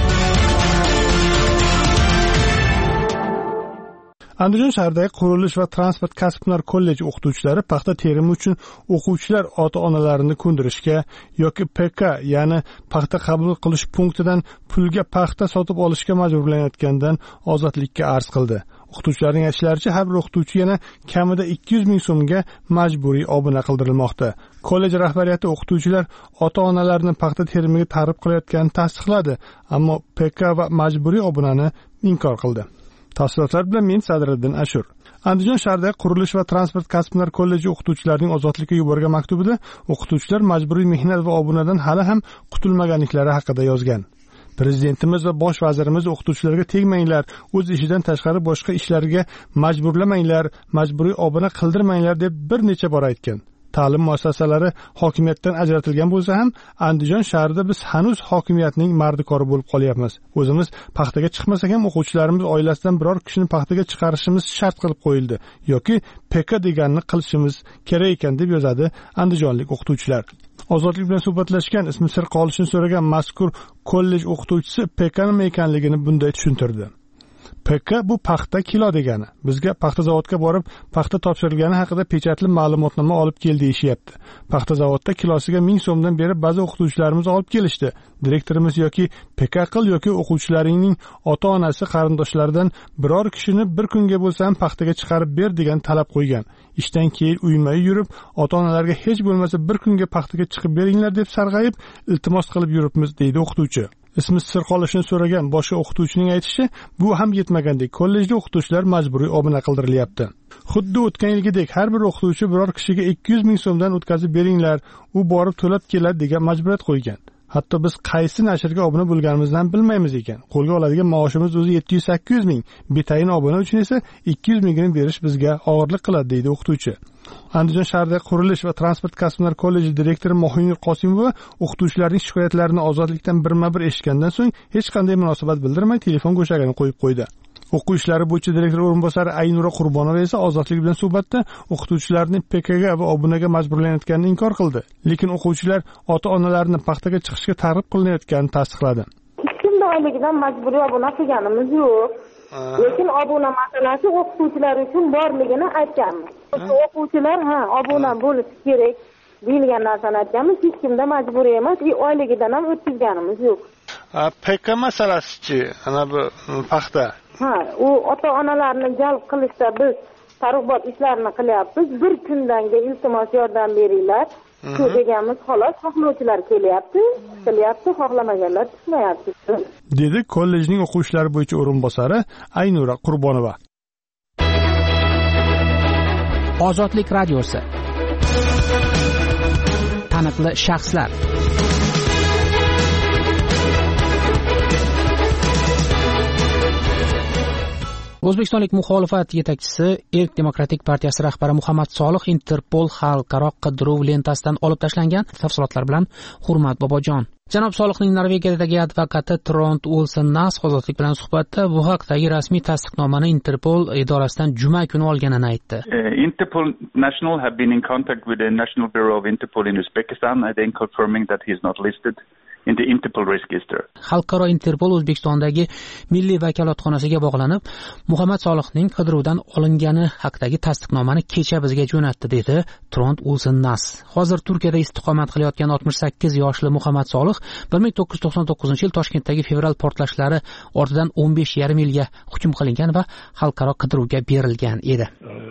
Andijon shahridagi qurilish va transport kasb-hunar kolleji o'qituvchilari paxta terimi uchun o'quvchilar ota-onalarini ko'ndirishga yoki PK, ya'ni paxta qabul qilish punktidan pulga paxta sotib olishga majburlanayotgandan Ozodlikka arz qildi. O'qituvchilarning aytishlaricha, har bir o'qituvchi yana kamida 200 ming so'mga majburiy obuna qildirilmoqda. Kollej rahbariyati o'qituvchilar ota-onalarini paxta terimiga targ'ib qilayotganini tasdiqladi, ammo PK va majburiy obunani inkor qildi. Tafsilotlar bilan men Sadriddin Ashur. Andijon shahridagi qurilish va transport kasb-hunar kolleji o'qituvchilarining Ozodlikka yuborgan maktubida o'qituvchilar majburiy mehnat va obunadan hali ham qutulmaganliklari haqida yozgan. Prezidentimiz va bosh vazirimiz o'qituvchilarga tegmanglar, o'z ishidan tashqari boshqa ishlarga majburlamanglar, majburiy obuna qildirmanglar deb bir necha bor aytgan. ta'lim muassasalari hokimiyatdan ajratilgan bo'lsa ham, Andijon shahrida biz hanuz hokimiyatning mardikori bo'lib qolyapmiz. O'zimiz paxtaga chiqmasak ham o'quvchilarimiz oilasidan biror kishini paxtaga chiqarishimiz shart qilib qo'yildi yoki PK deganini qilishimiz kerak ekan deb yozadi andijonlik o'qituvchilar. Ozodlik bilan suhbatlashgan, ismi sir qolishini so'ragan mazkur kollej o'qituvchisi PK nima ekanligini bunday tushuntirdi. PK bu paxta kilo degani. Bizga paxta zavodga borib, paxta topshirilgani haqida pechatli ma'lumotnoma olib kel deyishyapti. Paxta zavodda kilosiga 1000 so'mdan beri ba'zi o'qituvchilarimiz olib kelishdi. Direktorimiz yoki PK qil yoki o'quvchilaringning ota-onasi qarindoshlaridan biror kishini bir kunga bo'lsa ham paxtaga chiqarib ber degan talab qo'ygan. Ishdan keyin uyma yurib, ota-onalarga hech bo'lmasa bir kunga paxtaga chiqib beringlar deb sarg'ayib, iltimos qilib yuribmiz, deydi o'qituvchi. Ismi sir qolishini so'ragan boshqa o'qituvchining aytishicha, bu ham yetmagandek kollejda o'qituvchilar majburiy obuna qildirilyapti. Xuddi o'tgan yilgidek har bir o'qituvchi biror kishiga 200 ming so'mdan o'tkazib beringlar, u borib to'lab keladi degan majburiyat qo'ygan. Hatto biz qaysi nashrga obuna bo'lganimizdan bilmaymiz ekan. Qo'lga oladigan maoshimiz o'zi 700-800 ming. Betayin obuna uchun esa 200 mingini berish bizga og'irlik qiladi, deydi o'qituvchi. Andijon shahridagi qurilish va transport kasblari kolleji direktori Mohinur Qosimova o'qituvchilarning shikoyatlarini ozodlikdan birma-bir eshitgandan so'ng hech qanday munosabat bildirmay telefon go'shagini qo'yib qo'ydi. O'quv ishlari bo'yicha direktor o'rinbosari Aynura Qurbonova esa ozodlik bilan suhbatda o'qituvchilarning PKga va obunaga majburlanayotganini inkor qildi. Lekin o'quvchilar ota-onalarini paxtaga chiqishga targ'ib qilinayotganini tasdiqladi. Hech kimda oyligidan majburiy obuna qilganimiz yo'q. Lekin obuna masalasi o'qituvchilar uchun borligini aytganmiz. O'quvchilar obuna bo'lishi kerak deyilgan narsani aytganmiz. Hech kimda majburiy emas, oyligidan ham o'tkazganimiz yo'q. PK masalasi-chi, ana bu paxta. U ota-onalarni jalb qilishda biz targ'ibot ishlarini qilyapmiz. Bir kundanga iltimos yordam beringlar. Shu deganmiz, xolos, xohlovchilar kelyapti, qilyapti, xohlamaganlar tushmayapti, dedi kollejning o'quv ishlari bo'yicha o'rinbosari Aynura Qurbonova. Ozodlik radiosi. Taniqli shaxslar. O'zbekistonlik muxolifat yetakchisi Erk demokratik partiyasi rahbari Muhammad Solih Interpol xalqaro qidiruv lentasidan olib tashlangan. Tafsilotlar bilan Hurmat Bobojon. Janob Solihning Norvegiyadagi advokati Trond Olsen Nas ozodlik bilan suhbatda bu haqdagi rasmiy tasdiqnomani Interpol idorasidan juma kuni olganini aytdi. Interpol National have been in contact with the National Bureau of Interpol in Uzbekistan and then confirming that he is not listed in the Interpol register. Xalqaro Interpol O'zbekistondagi milliy vakolatxonasiga bog'lanib, Muhammad Solihning qidiruvdan olingani haqidagi tasdiqnomani kecha bizga jo'natdi, dedi Trond Olsen Nas. Hozir Turkiyada istiqomat qilayotgan 68 yoshli Muhammad Solih 1999-yil Toshkentdagi fevral portlashlari ortidan 15,5 yilga hukm qilingan va xalqaro qidiruvga berilgan edi.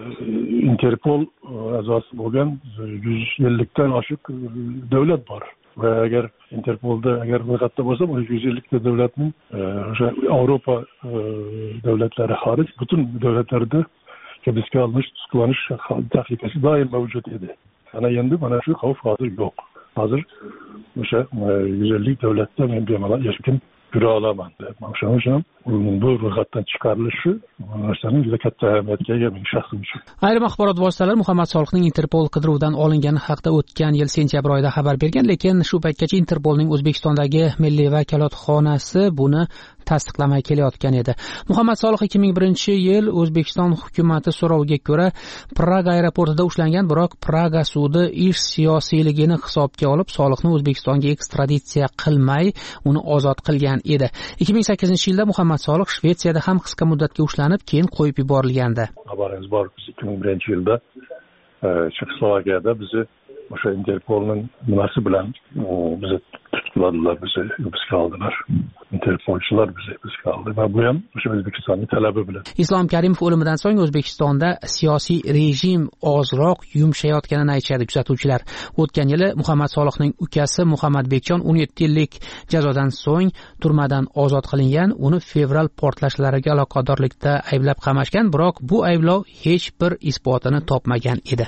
Interpol a'zosi bo'lgan 150 dan oshiq davlat bor. Va agar Interpolda agar ro'yxatda bo'lsa, 150 ta davlatning o'sha Yevropa davlatlari xorij butun davlatlarda hibsga olinish, tutuklanish tahlikasi doim mavjud edi. Ana endi mana shu xavf hozir yo'q. Hozir o'sha 150 davlatda men bemalol erkin yura olaman. O'shaning uchun bu ro'yxatdan chiqarilishi narsaning juda katta ahamiyatga ega men shaxsim uchun. Ayrim axborot vositalari Muhammad Solihning Interpol qidiruvdan olingani haqida o'tgan yil sentyabr oyida xabar bergan, lekin shu paytgacha Interpolning O'zbekistondagi milliy vakolatxonasi buni tasdiqlamay kelayotgan edi. Muhammad Solih 2001-yil O'zbekiston hukumati so'roviga ko'ra Praga aeroportida ushlangan, biroq Praga sudi ish siyosiyligini hisobga olib Solihni O'zbekistonga ekstraditsiya qilmay, uni ozod qilgan edi. 2008-yilda Muhammad Solih Shvetsiyada ham qisqa muddatga ushlanib, keyin qo'yib yuborilgandi. Xabaringiz bor, 2001-yilda Chexoslovakiyada bizni o'sha Interpolning nimasi bilan bizni tutukladilar, bizni hibsga oldilar. Interpolchilar bizni hibsga oldi va bu ham o'sha O'zbekistonning talabi bilan. Islom Karimov o'limidan so'ng O'zbekistonda siyosiy rejim ozroq yumshayotganini aytishadi kuzatuvchilar. O'tgan yili Muhammad Solihning ukasi Muhammad Bekjon 17 yillik jazodan so'ng turmadan ozod qilingan. Uni fevral portlashlariga aloqadorlikda ayblab qamashgan, biroq bu ayblov hech bir isbotini topmagan edi.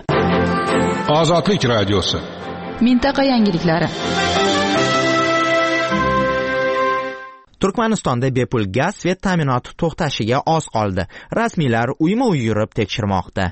Ozodlik radiosi. Mintaqa yangiliklari. Turkmanistonda bepul gaz svet ta'minoti to'xtashiga oz qoldi. Rasmiylar uyma-uy yurib tekshirmoqda.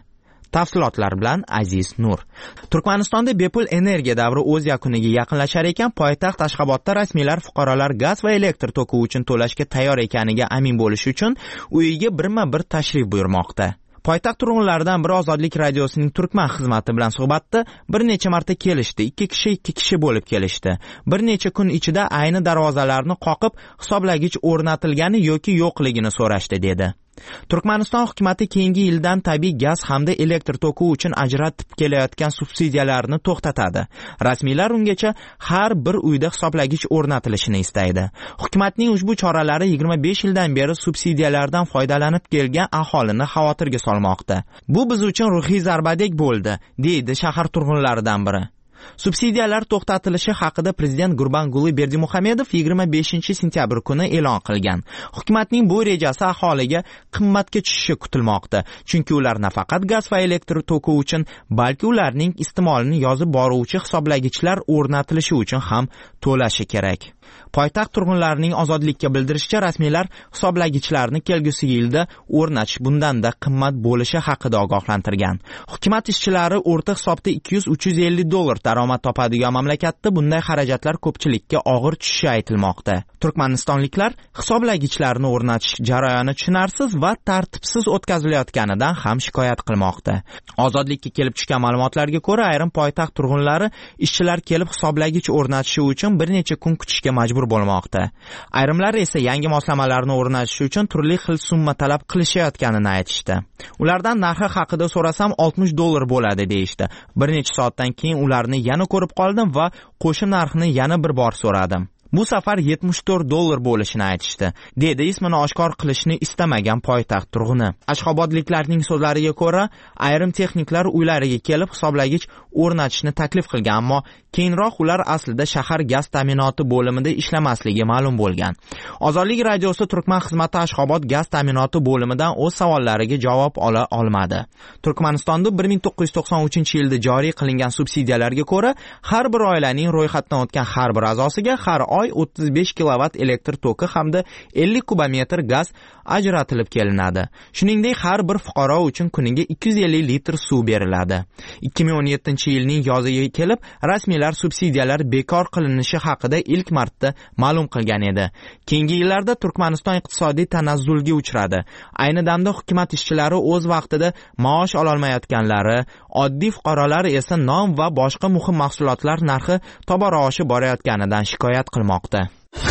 Tafsilotlar bilan Aziz Nur. Turkmanistonda bepul energiya davri o'z yakuniga yaqinlashar ekan, poytaxt Ashxobodda rasmiylar fuqarolar gaz va elektr toki uchun to'lashga tayyor ekaniga amin bo'lish uchun uyiga birma-bir tashrif buyurmoqda. Poytaxt turg'unlaridan biri Ozodlik radiosining Turkman xizmati bilan suhbatda bir necha marta kelishdi. Ikki kishi bo'lib kelishdi. Bir necha kun ichida ayni darvozalarni qoqib, hisoblagich o'rnatilgani yoki yo'qligini so'rashdi dedi. Turkmaniston hukumatı keyingi yildan tabiiy gaz hamda elektr toki uchun ajratib kelayotgan subsidiyalarni to'xtatadi. Rasmiylar ungacha har bir uyda hisoblagich o'rnatilishini istaydi. Hukumatning ushbu choralari 25 yildan beri subsidiyalardan foydalanib kelgan aholini xavotirga solmoqda. Bu biz uchun ruhiy zarbadek bo'ldi, deydi shahar turg'unlaridan biri. Subsidiyalar to'xtatilishi haqida prezident Gurbanguli Berdimuhamedov 25-sentyabr kuni e'lon qilgan. Hukumatning bu rejasi aholiga qimmatga tushishi kutilmoqda, chunki ular nafaqat gaz va elektr toki uchun, balki ularning iste'molini yozib boruvchi hisoblagichlar o'rnatilishi uchun ham to'lashi kerak. Poytaxt turg'unlarining Ozodlikka bildirishicha, rasmiylar hisoblagichlarni kelgusi yilda o'rnatish bundanda qimmat bo'lishi haqida ogohlantirgan. Hukumat ishchilari o'rta hisobda $200-350 daromad topadigan mamlakatda bunday xarajatlar ko'pchilikka og'ir tushishi aytilmoqda. Turkmanistonliklar hisoblagichlarni o'rnatish jarayoni tushunarsiz va tartibsiz o'tkazilayotganidan ham shikoyat qilmoqda. Ozodlikka kelib tushgan ma'lumotlarga ko'ra, ayrim poytaxt turg'unlari ishchilar kelib hisoblagich o'rnatishi uchun bir necha kun kutishga majbur bo'lmoqda. Ayrimlar esa yangi moslamalarni o'rnatish uchun turli xil summa talab qilishayotganini aytishdi. Ulardan narxi haqida so'rasam $60 bo'ladi deyishdi. Bir necha soatdan keyin ularni yana ko'rib qoldim va qo'shim narxini yana bir bor so'radim. Bu safar $74 bo'lishini aytishdi, dedi ismini oshkor qilishni istamagan poytaxt turg'uni. Ashxobodliklarning so'zlariga ko'ra, ayrim texniklar uylariga kelib hisoblagich o'rnatishni taklif qilgan, ammo keyinroq ular aslida shahar gaz ta'minoti bo'limida ishlamasligi ma'lum bo'lgan. Ozodlik radiosi Turkman xizmati Ashxobod gaz ta'minoti bo'limidan o'z savollariga javob ola olmadi. Turkmanistonda 1993-yilda joriy qilingan subsidiyalarga ko'ra, har bir oilaning ro'yxatdan o'tgan har bir a'zosiga har oy 35 kilovat elektr toki hamda 50 kubometr gaz ajratilib kelinadi. Shuningdek, har bir fuqaro uchun kuniga 250 litr suv beriladi. 2017-yilning yoziga kelib, rasmiylar subsidiyalar bekor qilinishi haqida ilk marta ma'lum qilgan edi. Keyingi yillarda Turkmaniston iqtisodiy tanazzulga uchradi. Ayni damda hukumat ishchilari o'z vaqtida maosh ola olmayotganlari, oddiy fuqarolar esa non va boshqa muhim mahsulotlar narxi tobora oshib borayotganidan shikoyat qilmoqda.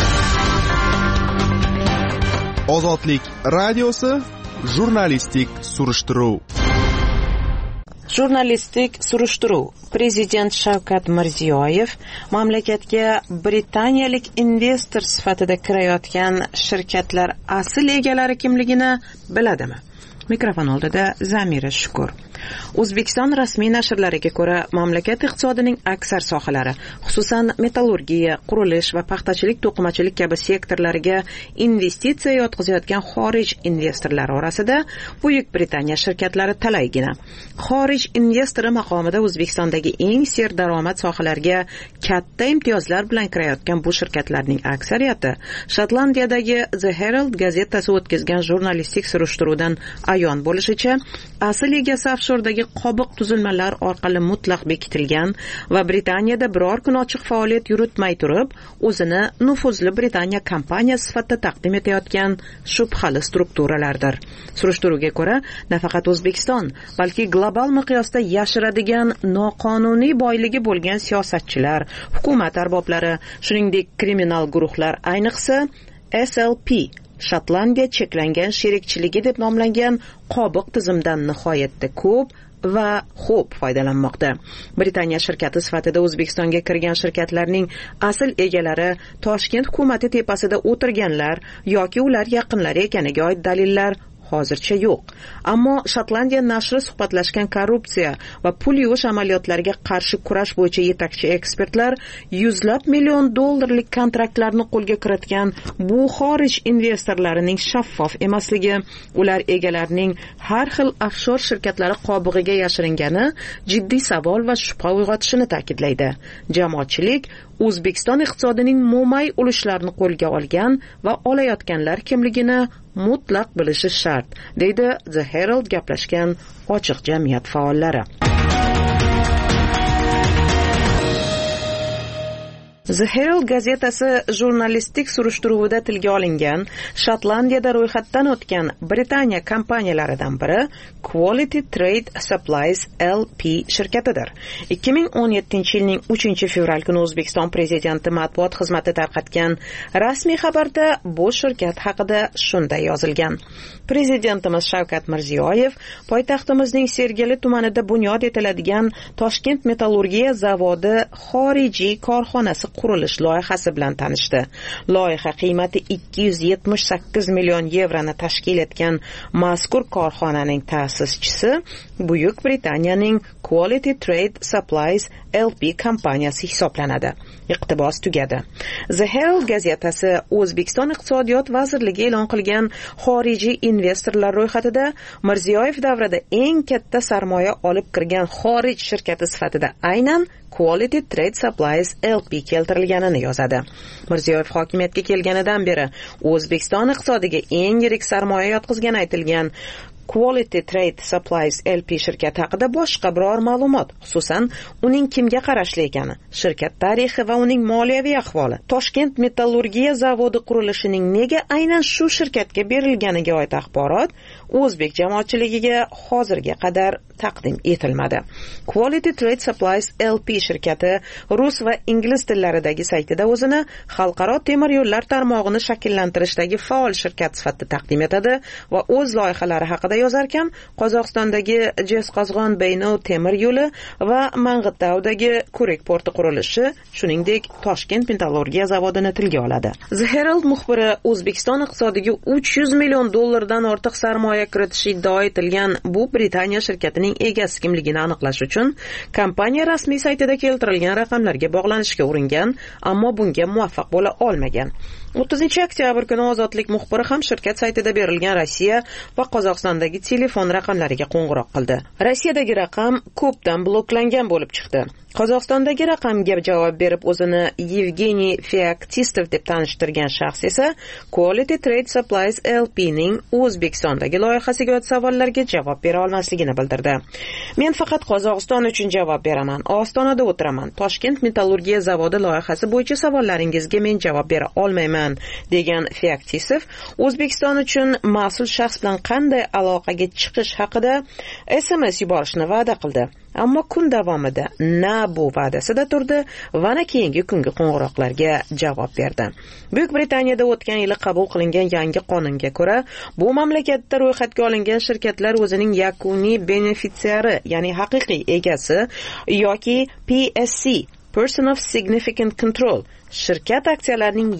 Ozodlik radiosi jurnalistik surishtiruv. Jurnalistik surishtiruv. Prezident Shavkat Mirziyoyev mamlakatga britaniyalik investor sifatida kirayotgan shirkatlar asl egalari kimligini biladimi? Mikrofon oldida Zamira Shukur. O'zbekiston rasmiy nashrlariga ko'ra, mamlakat iqtisodining aksar sohalari, xususan metallurgiya, qurilish va paxtachilik, to'qimachilik kabi sektorlariga investitsiya yotqizayotgan xorij investorlari orasida Buyuk Britaniya shirkatlari talaygina. Xorij investori maqomida O'zbekistondagi eng serdaromad sohalarga katta imtiyozlar bilan kirayotgan bu shirkatlarning aksariyati Shotlandiyadagi The Herald gazetasi o'tkazgan jurnalistik surishtiruvdan ayon bo'lishicha, asl egasi offshordagi qobiq tuzilmalar orqali mutlaq bekitilgan va Britaniyada biror kun ochiq faoliyat yuritmay turib, o'zini nufuzli Britaniya kompaniyasi sifatida taqdim etayotgan shubhali strukturalardir. Surishtiruvga ko'ra, nafaqat O'zbekiston, balki global miqyosda yashiradigan noqonuniy boyligi bo'lgan siyosatchilar, hukumat arboblari, shuningdek kriminal guruhlar, ayniqsa SLP Shotlandiya cheklangan sherikchiligi deb nomlangan qobiq tizimdan nihoyatda ko'p va xo'p foydalanmoqda. Britaniya shirkati sifatida O'zbekistonga kirgan shirkatlarning asl egalari Toshkent hukumati tepasida o'tirganlar yoki ular yaqinlari ekaniga oid dalillar hozircha yo'q. Ammo Shotlandiya nashri suhbatlashgan korrupsiya va pul yuvish amaliyotlariga qarshi kurash bo'yicha yetakchi ekspertlar $100 million kontraktlarni qo'lga kiritgan bu xorij investorlarining shaffof emasligi, ular egalarining har xil offshor shirkatlari qobig'iga yashiringani jiddiy savol va shubha uyg'otishini ta'kidlaydi. Jamoatchilik O'zbekiston iqtisodining mo'may ulushlarini qo'lga olgan va olayotganlar kimligini mutlaq bilishi shart, deydi The Herald gaplashgan ochiq jamiyat faollari. The Herald gazetasi jurnalistik surishtiruvida tilga olingan Shotlandiyada ro'yxatdan o'tgan Britaniya kompaniyalaridan biri Quality Trade Supplies LP shirkatidir. 2017-yilning 3-fevral kuni O'zbekiston prezidenti matbuot xizmati tarqatgan rasmiy xabarda bu shirkat haqida shunday yozilgan. Prezidentimiz Shavkat Mirziyoyev poytaxtimizning Sergeli tumanida bunyod etiladigan Toshkent metallurgiya zavodi xorijiy korxonasi qurilish loyihasi bilan tanishdi. Loyiha qiymati 278 million yevroni tashkil etgan mazkur korxonaning ta'sischisi Buyuk Britaniyaning Quality Trade Supplies LP kompaniyasi hisoblanadi. Iqtibos tugadi. The Herald gazetasi O'zbekiston iqtisodiyot vazirligi e'lon qilgan xorijiy investorlar ro'yxatida Mirziyoyev davrida eng katta sarmoya olib kirgan xorij shirkati sifatida aynan Quality Trade Supplies LP keltirilganini yozadi. Mirziyoyev hokimiyatga kelganidan beri O'zbekiston iqtisodiga eng yirik sarmoya yotqizgani aytilgan Quality Trade Supplies LP shirkati haqida boshqa biror ma'lumot, xususan uning kimga qarashli ekani, shirkat tarixi va uning moliyaviy ahvoli, Toshkent metallurgiya zavodi qurilishining nega aynan shu shirkatga berilganiga oid axborot o'zbek jamoatchiligiga hozirga qadar taqdim etilmadi. Quality Trade Supplies LP shirkati rus va ingliz tillaridagi saytida o'zini xalqaro temir yo'llar tarmog'ini shakllantirishdagi faol shirkat sifatida taqdim etadi va o'z loyihalari haqida yozarkan, Qozog'istondagi Jezqozg'on Beynov temir yo'li va Mang'itdagi Kurik porti qurilishi, shuningdek Toshkent metallurgiya zavodini tilga oladi. The Herald muxbiri O'zbekiston iqtisodiga 300 million dollardan ortiq sarmoya kiritishi iddao etilgan bu Britaniya shirkatining egasi kimligini aniqlash uchun kompaniya rasmiy saytida keltirilgan raqamlarga bog'lanishga uringan, ammo bunga muvaffaq bo'la olmagan. 30-oktyabr kuni Ozodlik muxbiri ham shirkat saytida berilgan Rossiya va Qozog'istondagi telefon raqamlariga qo'ng'iroq qildi. Rossiyadagi raqam ko'pdan bloklangan bo'lib chiqdi. Qozog'istondagi raqamga javob berib o'zini Yevgeniy Feoktistov deb tanishtirgan shaxs esa Quality Trade Supplies LP ning O'zbekistondagi loyihasiga oid savollarga javob bera olmasligini bildirdi. Men faqat Qozog'iston uchun javob beraman. Ostonada o'tiraman. Toshkent metallurgiya zavodi loyihasi bo'yicha savollaringizga men javob bera olmayman, degan Feoktistov O'zbekiston uchun mas'ul shaxs bilan qanday aloqaga chiqish haqida SMS yuborishni va'da qildi. Ammo kun davomida na bu va'dasida turdi va na keyingi kungi qo'ng'iroqlarga javob berdi. Buyuk Britaniyada o'tgan yili qabul qilingan yangi qonunga ko'ra, bu mamlakatda ro'yxatga olingan shirkatlar o'zining yakuniy benefitsiari, ya'ni haqiqiy egasi yoki PSC, Person of Significant Control, shirkat aksiyalarining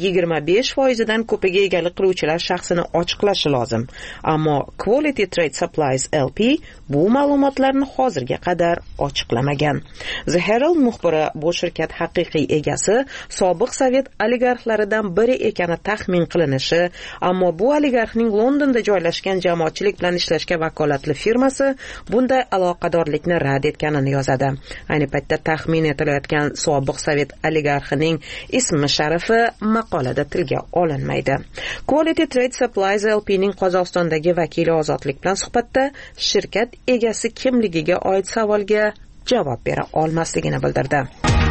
25% ko'piga egalik qiluvchilar shaxsini ochiqlashi lozim. Ammo Quality Trade Supplies LP bu ma'lumotlarni hozirga qadar ochiqlamagan. The Herald muxbiri bu shirkat haqiqiy egasi sobiq sovet oligarxlaridan biri ekani taxmin qilinishi, ammo bu oligarxning Londonda joylashgan jamoatchilik bilan ishlashga vakolatli firmasi bunday aloqadorlikni rad etganini yozadi. Ayni paytda taxmin etilayotgan sobiq sovet oligarxining ismi sharifi maqolada tilga olinmaydi. Quality Trade Supplies LP ning Qozog'istondagi vakili Ozodlik bilan suhbatda shirkat egasi kimligiga oid savolga javob bera olmasligini bildirdi.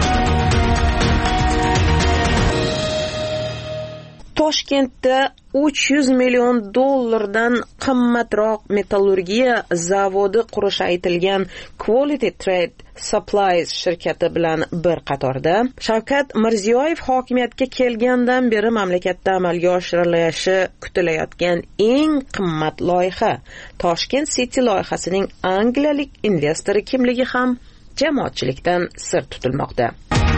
Toshkentda 300 million dollardan qimmatroq metallurgiya zavodi qurishi aytilgan Quality Trade Supplies shirkati bilan bir qatorda Shavkat Mirziyoyev hokimiyatga kelgandan beri mamlakatda amalga oshirilishi kutilayotgan eng qimmat loyiha Toshkent City loyihasining angliyalik investori kimligi ham jamoatchilikdan sir tutilmoqda.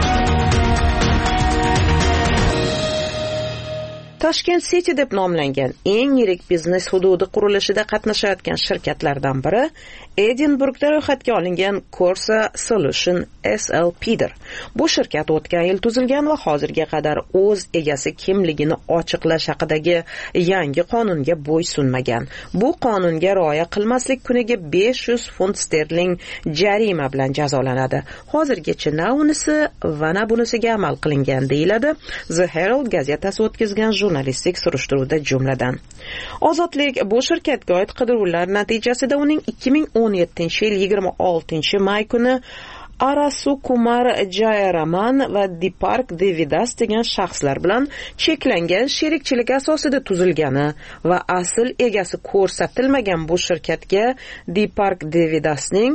Toshkent City deb nomlangan eng yirik biznes hududi qurilishida qatnashayotgan shirkatlardan biri Edinburgda ro'yxatga olingan Corsa Solution SLP'dir. Bu shirkat o'tgan yil tuzilgan va hozirga qadar o'z egasi kimligini ochiqlash haqidagi yangi qonunga bo'ysunmagan. Bu qonunga rioya qilmaslik kuniga 500 funt sterling jarima bilan jazolanadi. Hozirgacha na unisi va na bunisiga amal qilingan deyiladi The Herald gazetasi o'tkazgan jurnalistik surishtiruvda jumladan. Ozodlik bu shirkatga oid qidiruvlar natijasida uning 2017-yil 26-may kuni Arasu Kumar Jayaraman va Deepak Devidas degan shaxslar bilan cheklangan sherikchilik asosida tuzilgani va asl egasi ko'rsatilmagan bu shirkatga Deepak Devidasning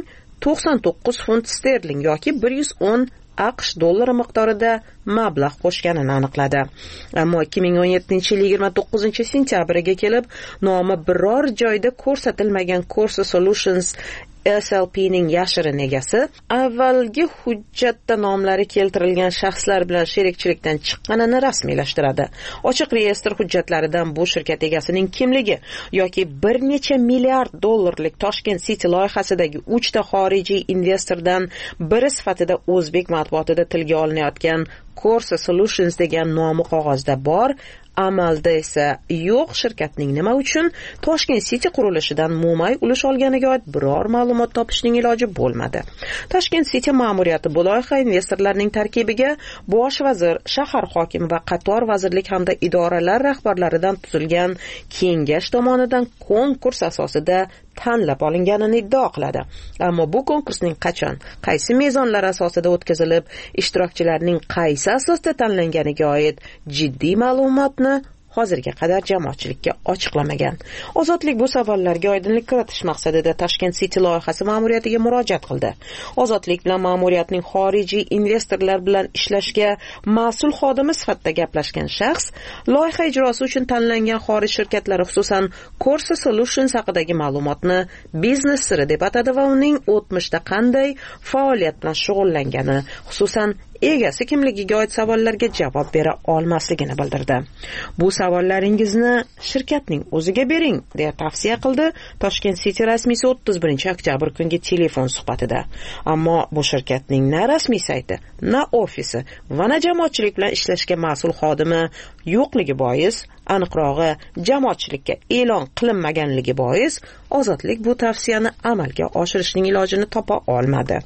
99 funt sterling yoki 110 AQSh dollari miqdorida mablag' qo'shganini aniqladi. Ammo 2017-yil 29-sentyabriga kelib nomi biror joyda ko'rsatilmagan Corsa Solutions SLP'ning yashirin egasi avvalgi hujjatda nomlari keltirilgan shaxslar bilan sherikchilikdan chiqqanini rasmiylashtiradi. Ochiq reyestr hujjatlaridan bu shirkat egasining kimligi yoki bir necha milliard dollarlik Toshkent City loyihasidagi 3 ta xorijiy investordan biri sifatida o'zbek matbuotida tilga olinayotgan Corsa Solutions degan nomi qog'ozda bor, amalda esa yo'q shirkatning nima uchun Toshkent City qurilishidan mo'may ulush olganiga oid biror ma'lumot topishning iloji bo'lmadi. Toshkent City ma'muriyati bu loyiha investorlarining tarkibiga bosh vazir, shahar hokimi va qator vazirlik hamda idoralar rahbarlaridan tuzilgan kengash tomonidan konkurs asosida tanlab olinganini iddao qiladi. Ammo bu konkursning qachon, qaysi mezonlar asosida o'tkazilib, ishtirokchilarning qaysi asosda tanlanganiga oid jiddiy ma'lumotni hozirga qadar jamoatchilikka ochiqlamagan. Ozodlik bu savollarga oydinlik kiritish maqsadida Toshkent City loyihasi ma'muriyatiga murojaat qildi. Ozodlik bilan ma'muriyatning xorijiy investorlar bilan ishlashga mas'ul xodimi sifatida gaplashgan shaxs loyiha ijrosi uchun tanlangan xorij shirkatlari, xususan Corsa Solutions haqidagi ma'lumotni biznes siri deb atadi va uning o'tmishda qanday faoliyat bilan shug'ullangani, xususan egasi kimligiga oid savollarga javob bera olmasligini bildirdi. Bu savollaringizni shirkatning o'ziga bering, deya tavsiya qildi Toshkent City rasmiysi 31-oktyabr kungi telefon suhbatida. Ammo bu shirkatning na rasmiy sayti, na ofisi va na jamoatchilik bilan ishlashga mas'ul xodimi yo'qligi bois, aniqrog'i jamoatchilikka e'lon qilinmaganligi bois, Ozodlik bu tavsiyani amalga oshirishning ilojini topa olmadi.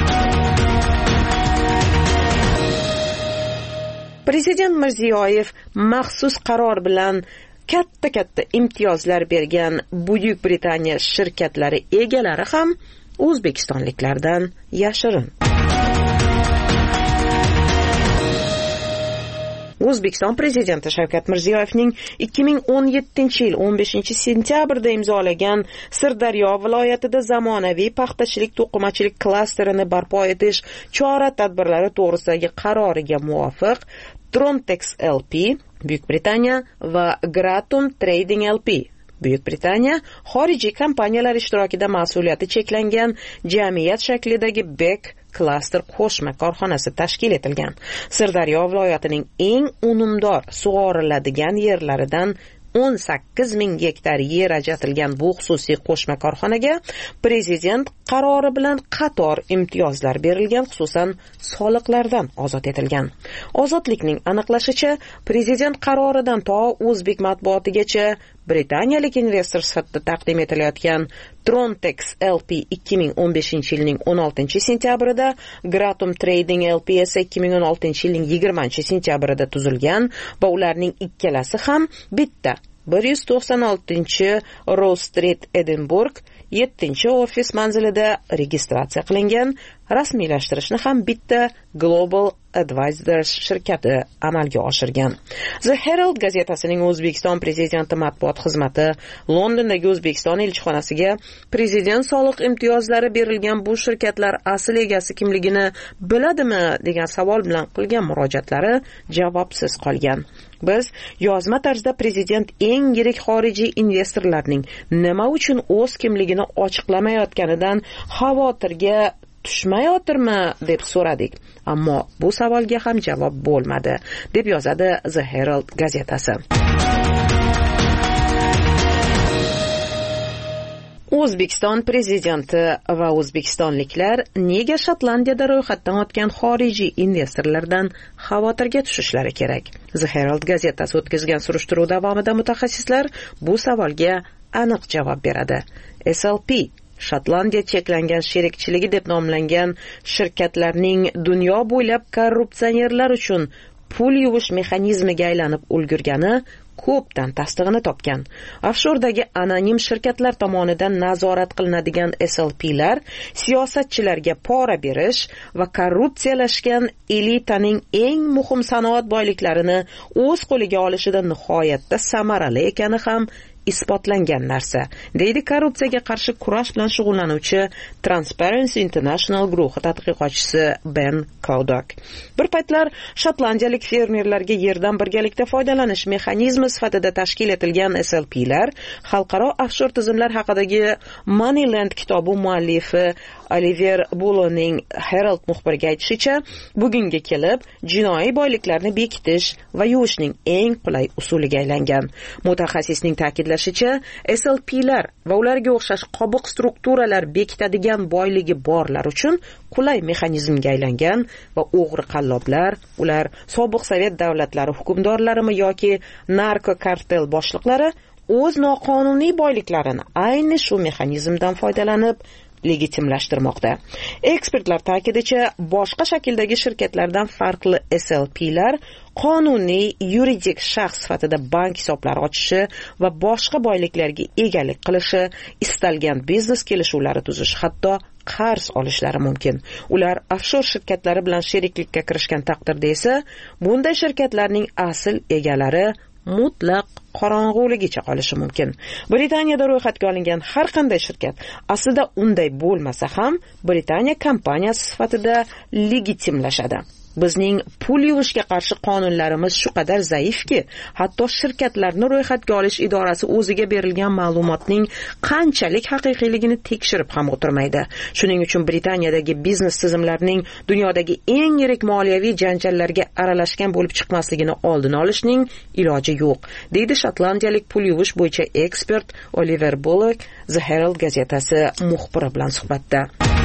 Prezident Mirziyoyev maxsus qaror bilan katta imtiyozlar bergan Buyuk Britaniya shirkatlari egalari ham o'zbekistonliklardan yashirin. O'zbekiston prezidenti Shavkat Mirziyoyevning 2017-yil 15-sentyabrda imzolagan Sirdaryo viloyatida zamonaviy paxtachilik to'qimachilik klasterini barpo etish chora-tadbirlari to'g'risidagi qaroriga muvofiq Trontex LP Buyuk Britaniya va Gratum Trading LP Buyuk Britaniya xorijiy kompaniyalar ishtirokida mas'uliyati cheklangan jamiyat shaklidagi Beck klaster qo'shma korxonasi tashkil etilgan. Sirdaryo viloyatining eng unumdor sug'oriladigan yerlaridan 18,000 gektar yer ajratilgan bu xususiy qo'shma korxonaga prezident qarori bilan qator imtiyozlar berilgan, xususan soliqlardan ozod etilgan. Ozodlikning aniqlashicha, prezident qaroridan to o'zbek matbuotigacha britaniyalik investor sifatida taqdim etilayotgan Trontex LP 2015-yilning 16-sentyabrida, Gratum Trading LP esa 2016-yilning 20-sentyabrida tuzilgan va ularning ikkalasi ham bitta 196 Row Street, Edinburgh 7-ofis manzilida registratsiya qilingan. Rasmiylashtirishni ham bitta Global Advisors shirkati amalga oshirgan. The Herald gazetasining O'zbekiston prezidenti matbuot xizmati Londondagi O'zbekiston elchixonasiga prezident soliq imtiyozlari berilgan bu shirkatlar asl egasi kimligini biladimi degan savol bilan qilgan murojaatlari javobsiz qolgan. Biz yozma tarzda prezident eng yirik xorijiy investorlarning nima uchun o'z kimligini ochiqlamayotganidan xavotirga tushmayotirmi deb so'radik. Ammo bu savolga ham javob bo'lmadi, deb yozadi The Herald gazetasi. O'zbekiston prezidenti va o'zbekistonliklar nega Shotlandiyada ro'yxatdan o'tgan xorijiy investorlardan xavotirga tushishlari kerak? The Herald gazetasi o'tkazgan surishtiruv davomida mutaxassislar bu savolga aniq javob beradi. SLP Shotlandiya cheklangan sherikchiligi deb nomlangan shirkatlarning dunyo bo'ylab korrupsionerlar uchun pul yuvish mexanizmiga aylanib ulgurgani ko'pdan tasdig'ini topgan. Offshordagi anonim shirkatlar tomonidan nazorat qilinadigan SLP'lar siyosatchilarga pora berish va korrupsiyalashgan elitaning eng muhim sanoat boyliklarini o'z qo'liga olishida nihoyatda samarali ekani ham isbotlangan narsa, deydi korrupsiyaga qarshi kurash bilan shug'ullanuvchi Transparency International guruhi tadqiqotchisi Ben Kodak. Bir paytlar shotlandiyalik fermerlarga yerdan birgalikda foydalanish mexanizmi sifatida tashkil etilgan SLP'lar xalqaro offshor tizimlar haqidagi Moneyland kitobi muallifi Oliver Bulloning Herald muxbiriga aytishicha, bugunga kelib jinoiy boyliklarni bekitish va yuvishning eng qulay usuliga aylangan. Mutaxassisning ta'kidlashicha, SLP'lar va ularga o'xshash qobiq strukturalar bekitadigan boyligi borlar uchun qulay mexanizmga aylangan va o'g'ri qalloblar, ular sobiq sovet davlatlari hukmdorlarimi yoki narko kartel boshliqlari o'z noqonuniy boyliklarini ayni shu mexanizmdan foydalanib legitimlashtirmoqda. Ekspertlar ta'kidicha, boshqa shakldagi shirkatlardan farqli SLP'lar qonuniy yuridik shaxs sifatida bank hisoblari ochishi va boshqa boyliklarga egalik qilishi, istalgan biznes kelishuvlari tuzish, hatto qarz olishlari mumkin. Ular offshor shirkatlari bilan sheriklikka kirishgan taqdirda esa, bunday shirkatlarning asl egalari mutlaq qorong'uligicha qolishi mumkin. Britaniyada ro'yxatga olingan har qanday shirkat aslida unday bo'lmasa ham Britaniya kompaniyasi sifatida legitimlashadi. Bizning pul yuvishga qarshi qonunlarimiz shu qadar zaifki, hatto shirkatlarni ro'yxatga olish idorasi o'ziga berilgan ma'lumotning qanchalik haqiqiyligini tekshirib ham o'tirmaydi. Shuning uchun Britaniyadagi biznes tizimlarining dunyodagi eng yirik moliyaviy janjallarga aralashgan bo'lib chiqmasligini oldini olishning iloji yo'q, deydi shotlandiyalik pul yuvish bo'yicha ekspert Oliver Bullock The Herald gazetasi muxbiri bilan suhbatda.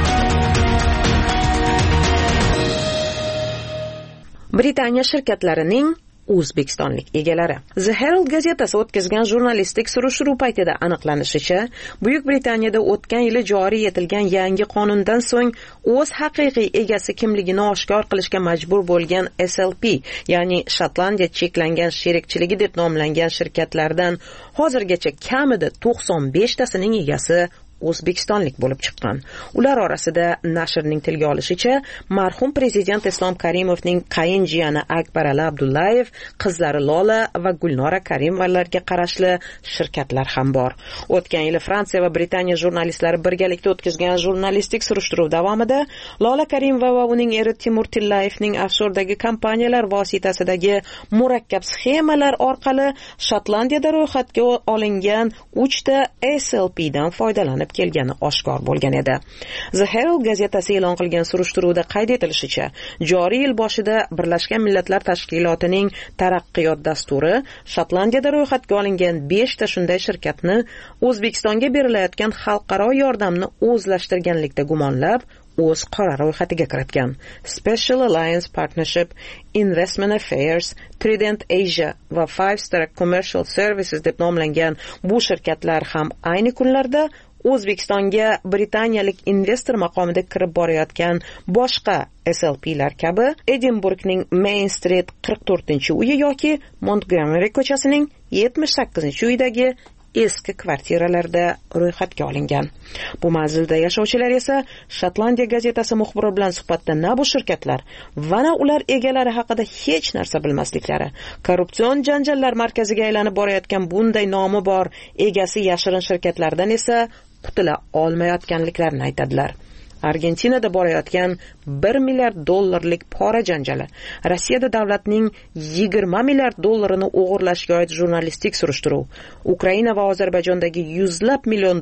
Britaniya shirkatlarining o'zbekistonlik egalari. The Herald gazetasi o'tkazgan jurnalistik surishtiruv paytida aniqlanishicha, Buyuk Britaniyada o'tgan yili joriy etilgan yangi qonundan so'ng o'z haqiqiy egasi kimligini oshkor qilishga majbur bo'lgan SLP, ya'ni Shotlandiya cheklangan sherikchiligi deb nomlangan shirkatlardan hozirgacha kamida 95 tasining egasi o'zbekistonlik bo'lib chiqqan. Ular orasida nashrning tilga olishicha, marhum prezident Islom Karimovning qayinjiyani Akbarali Abdullayev, qizlari Lola va Gulnora Karimovalarga qarashli shirkatlar ham bor. O'tgan yili Fransiya va Britaniya jurnalistlari birgalikda o'tkazgan jurnalistik surishtiruv davomida Lola Karimova va uning eri Timur Tillayevning offshordagi kompaniyalar vositasidagi murakkab sxemalar orqali Shotlandiyada ro'yxatga olingan 3 ta SLP dan foydalanib kelgani oshkor bo'lgan edi. The Herald gazetasi e'lon qilgan surishtiruvda qayd etilishicha, joriy yil boshida Birlashgan Millatlar Tashkilotining taraqqiyot dasturi Shotlandiyada ro'yxatga olingan 5 ta shunday shirkatni O'zbekistonga berilayotgan xalqaro yordamni o'zlashtirganlikda gumonlab, o'z qora ro'yxatiga kiritgan. Special Alliance Partnership, Investment Affairs, Trident Asia va Five Star Commercial Services deb nomlangan bu shirkatlar ham ayni kunlarda O'zbekistonga britaniyalik investor maqomida kirib borayotgan boshqa SLP'lar kabi Edinburghning Main Street 44-uyi yoki Montgomery ko'chasining 78-uyidagi eski kvartiralarda ro'yxatga olingan. Bu manzilda yashovchilar esa Shotlandiya gazetasi muxbiri bilan suhbatda na bu shirkatlar va na ular egalari haqida hech narsa bilmasliklari, korrupsion janjallar markaziga aylanib borayotgan bunday nomi bor egasi yashirin shirkatlardan esa qutula olmayotganliklarini aytadilar. Argentinada borayotgan $1 milliard pora janjali, Rossiyada davlatning $20 milliard o'g'irlashga oid jurnalistik surishtiruv, Ukraina va Ozarbayjondagi $100 million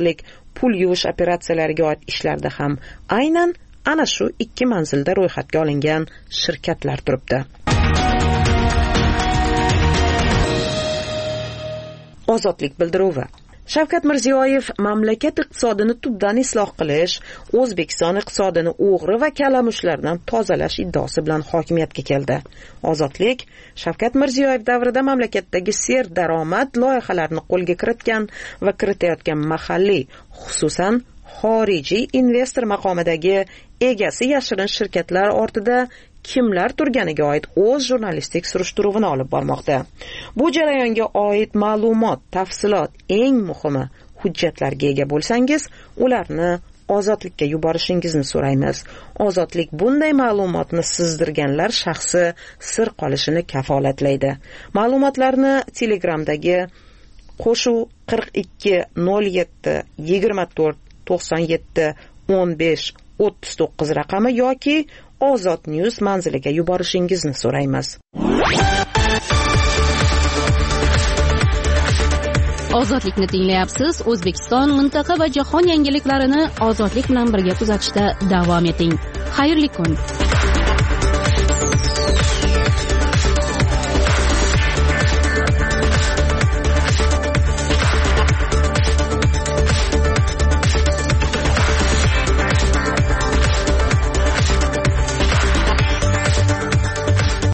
pul yuvish operatsiyalariga oid ishlarda ham aynan ana shu 2 manzilda ro'yxatga olingan shirkatlar turibdi. Ozodlik bildiruvi. Shavkat Mirziyoyev mamlakat iqtisodini tubdan isloh qilish, O'zbekiston iqtisodini o'g'ri va kalamushlardan tozalash iddaosi bilan hokimiyatga keldi. Ozodlik Shavkat Mirziyoyev davrida mamlakatdagi serdaromad loyihalarini qo'lga kiritgan va kiritayotgan mahalliy, xususan xorijiy investor maqomidagi egasi yashirin shirkatlar ortida kimlar turganiga oid o'z jurnalistik surishtiruvini olib bormoqda. Bu jarayonga oid ma'lumot, tafsilot, eng muhimi hujjatlarga ega bo'lsangiz, ularni Ozodlikka yuborishingizni so'raymiz. Ozodlik bunday ma'lumotni sizdirganlar shaxsi sir qolishini kafolatlaydi. Ma'lumotlarni Telegramdagi qo'shuv 42 07 24 97 15 39 raqami yoki Ozod News manziliga yuborishingizni so'raymiz. Ozodlikni tinglayapsiz. O'zbekiston, mintaqa va jahon yangiliklarini ozodlik bilan birga kuzatishda davom eting. Xayrli kun.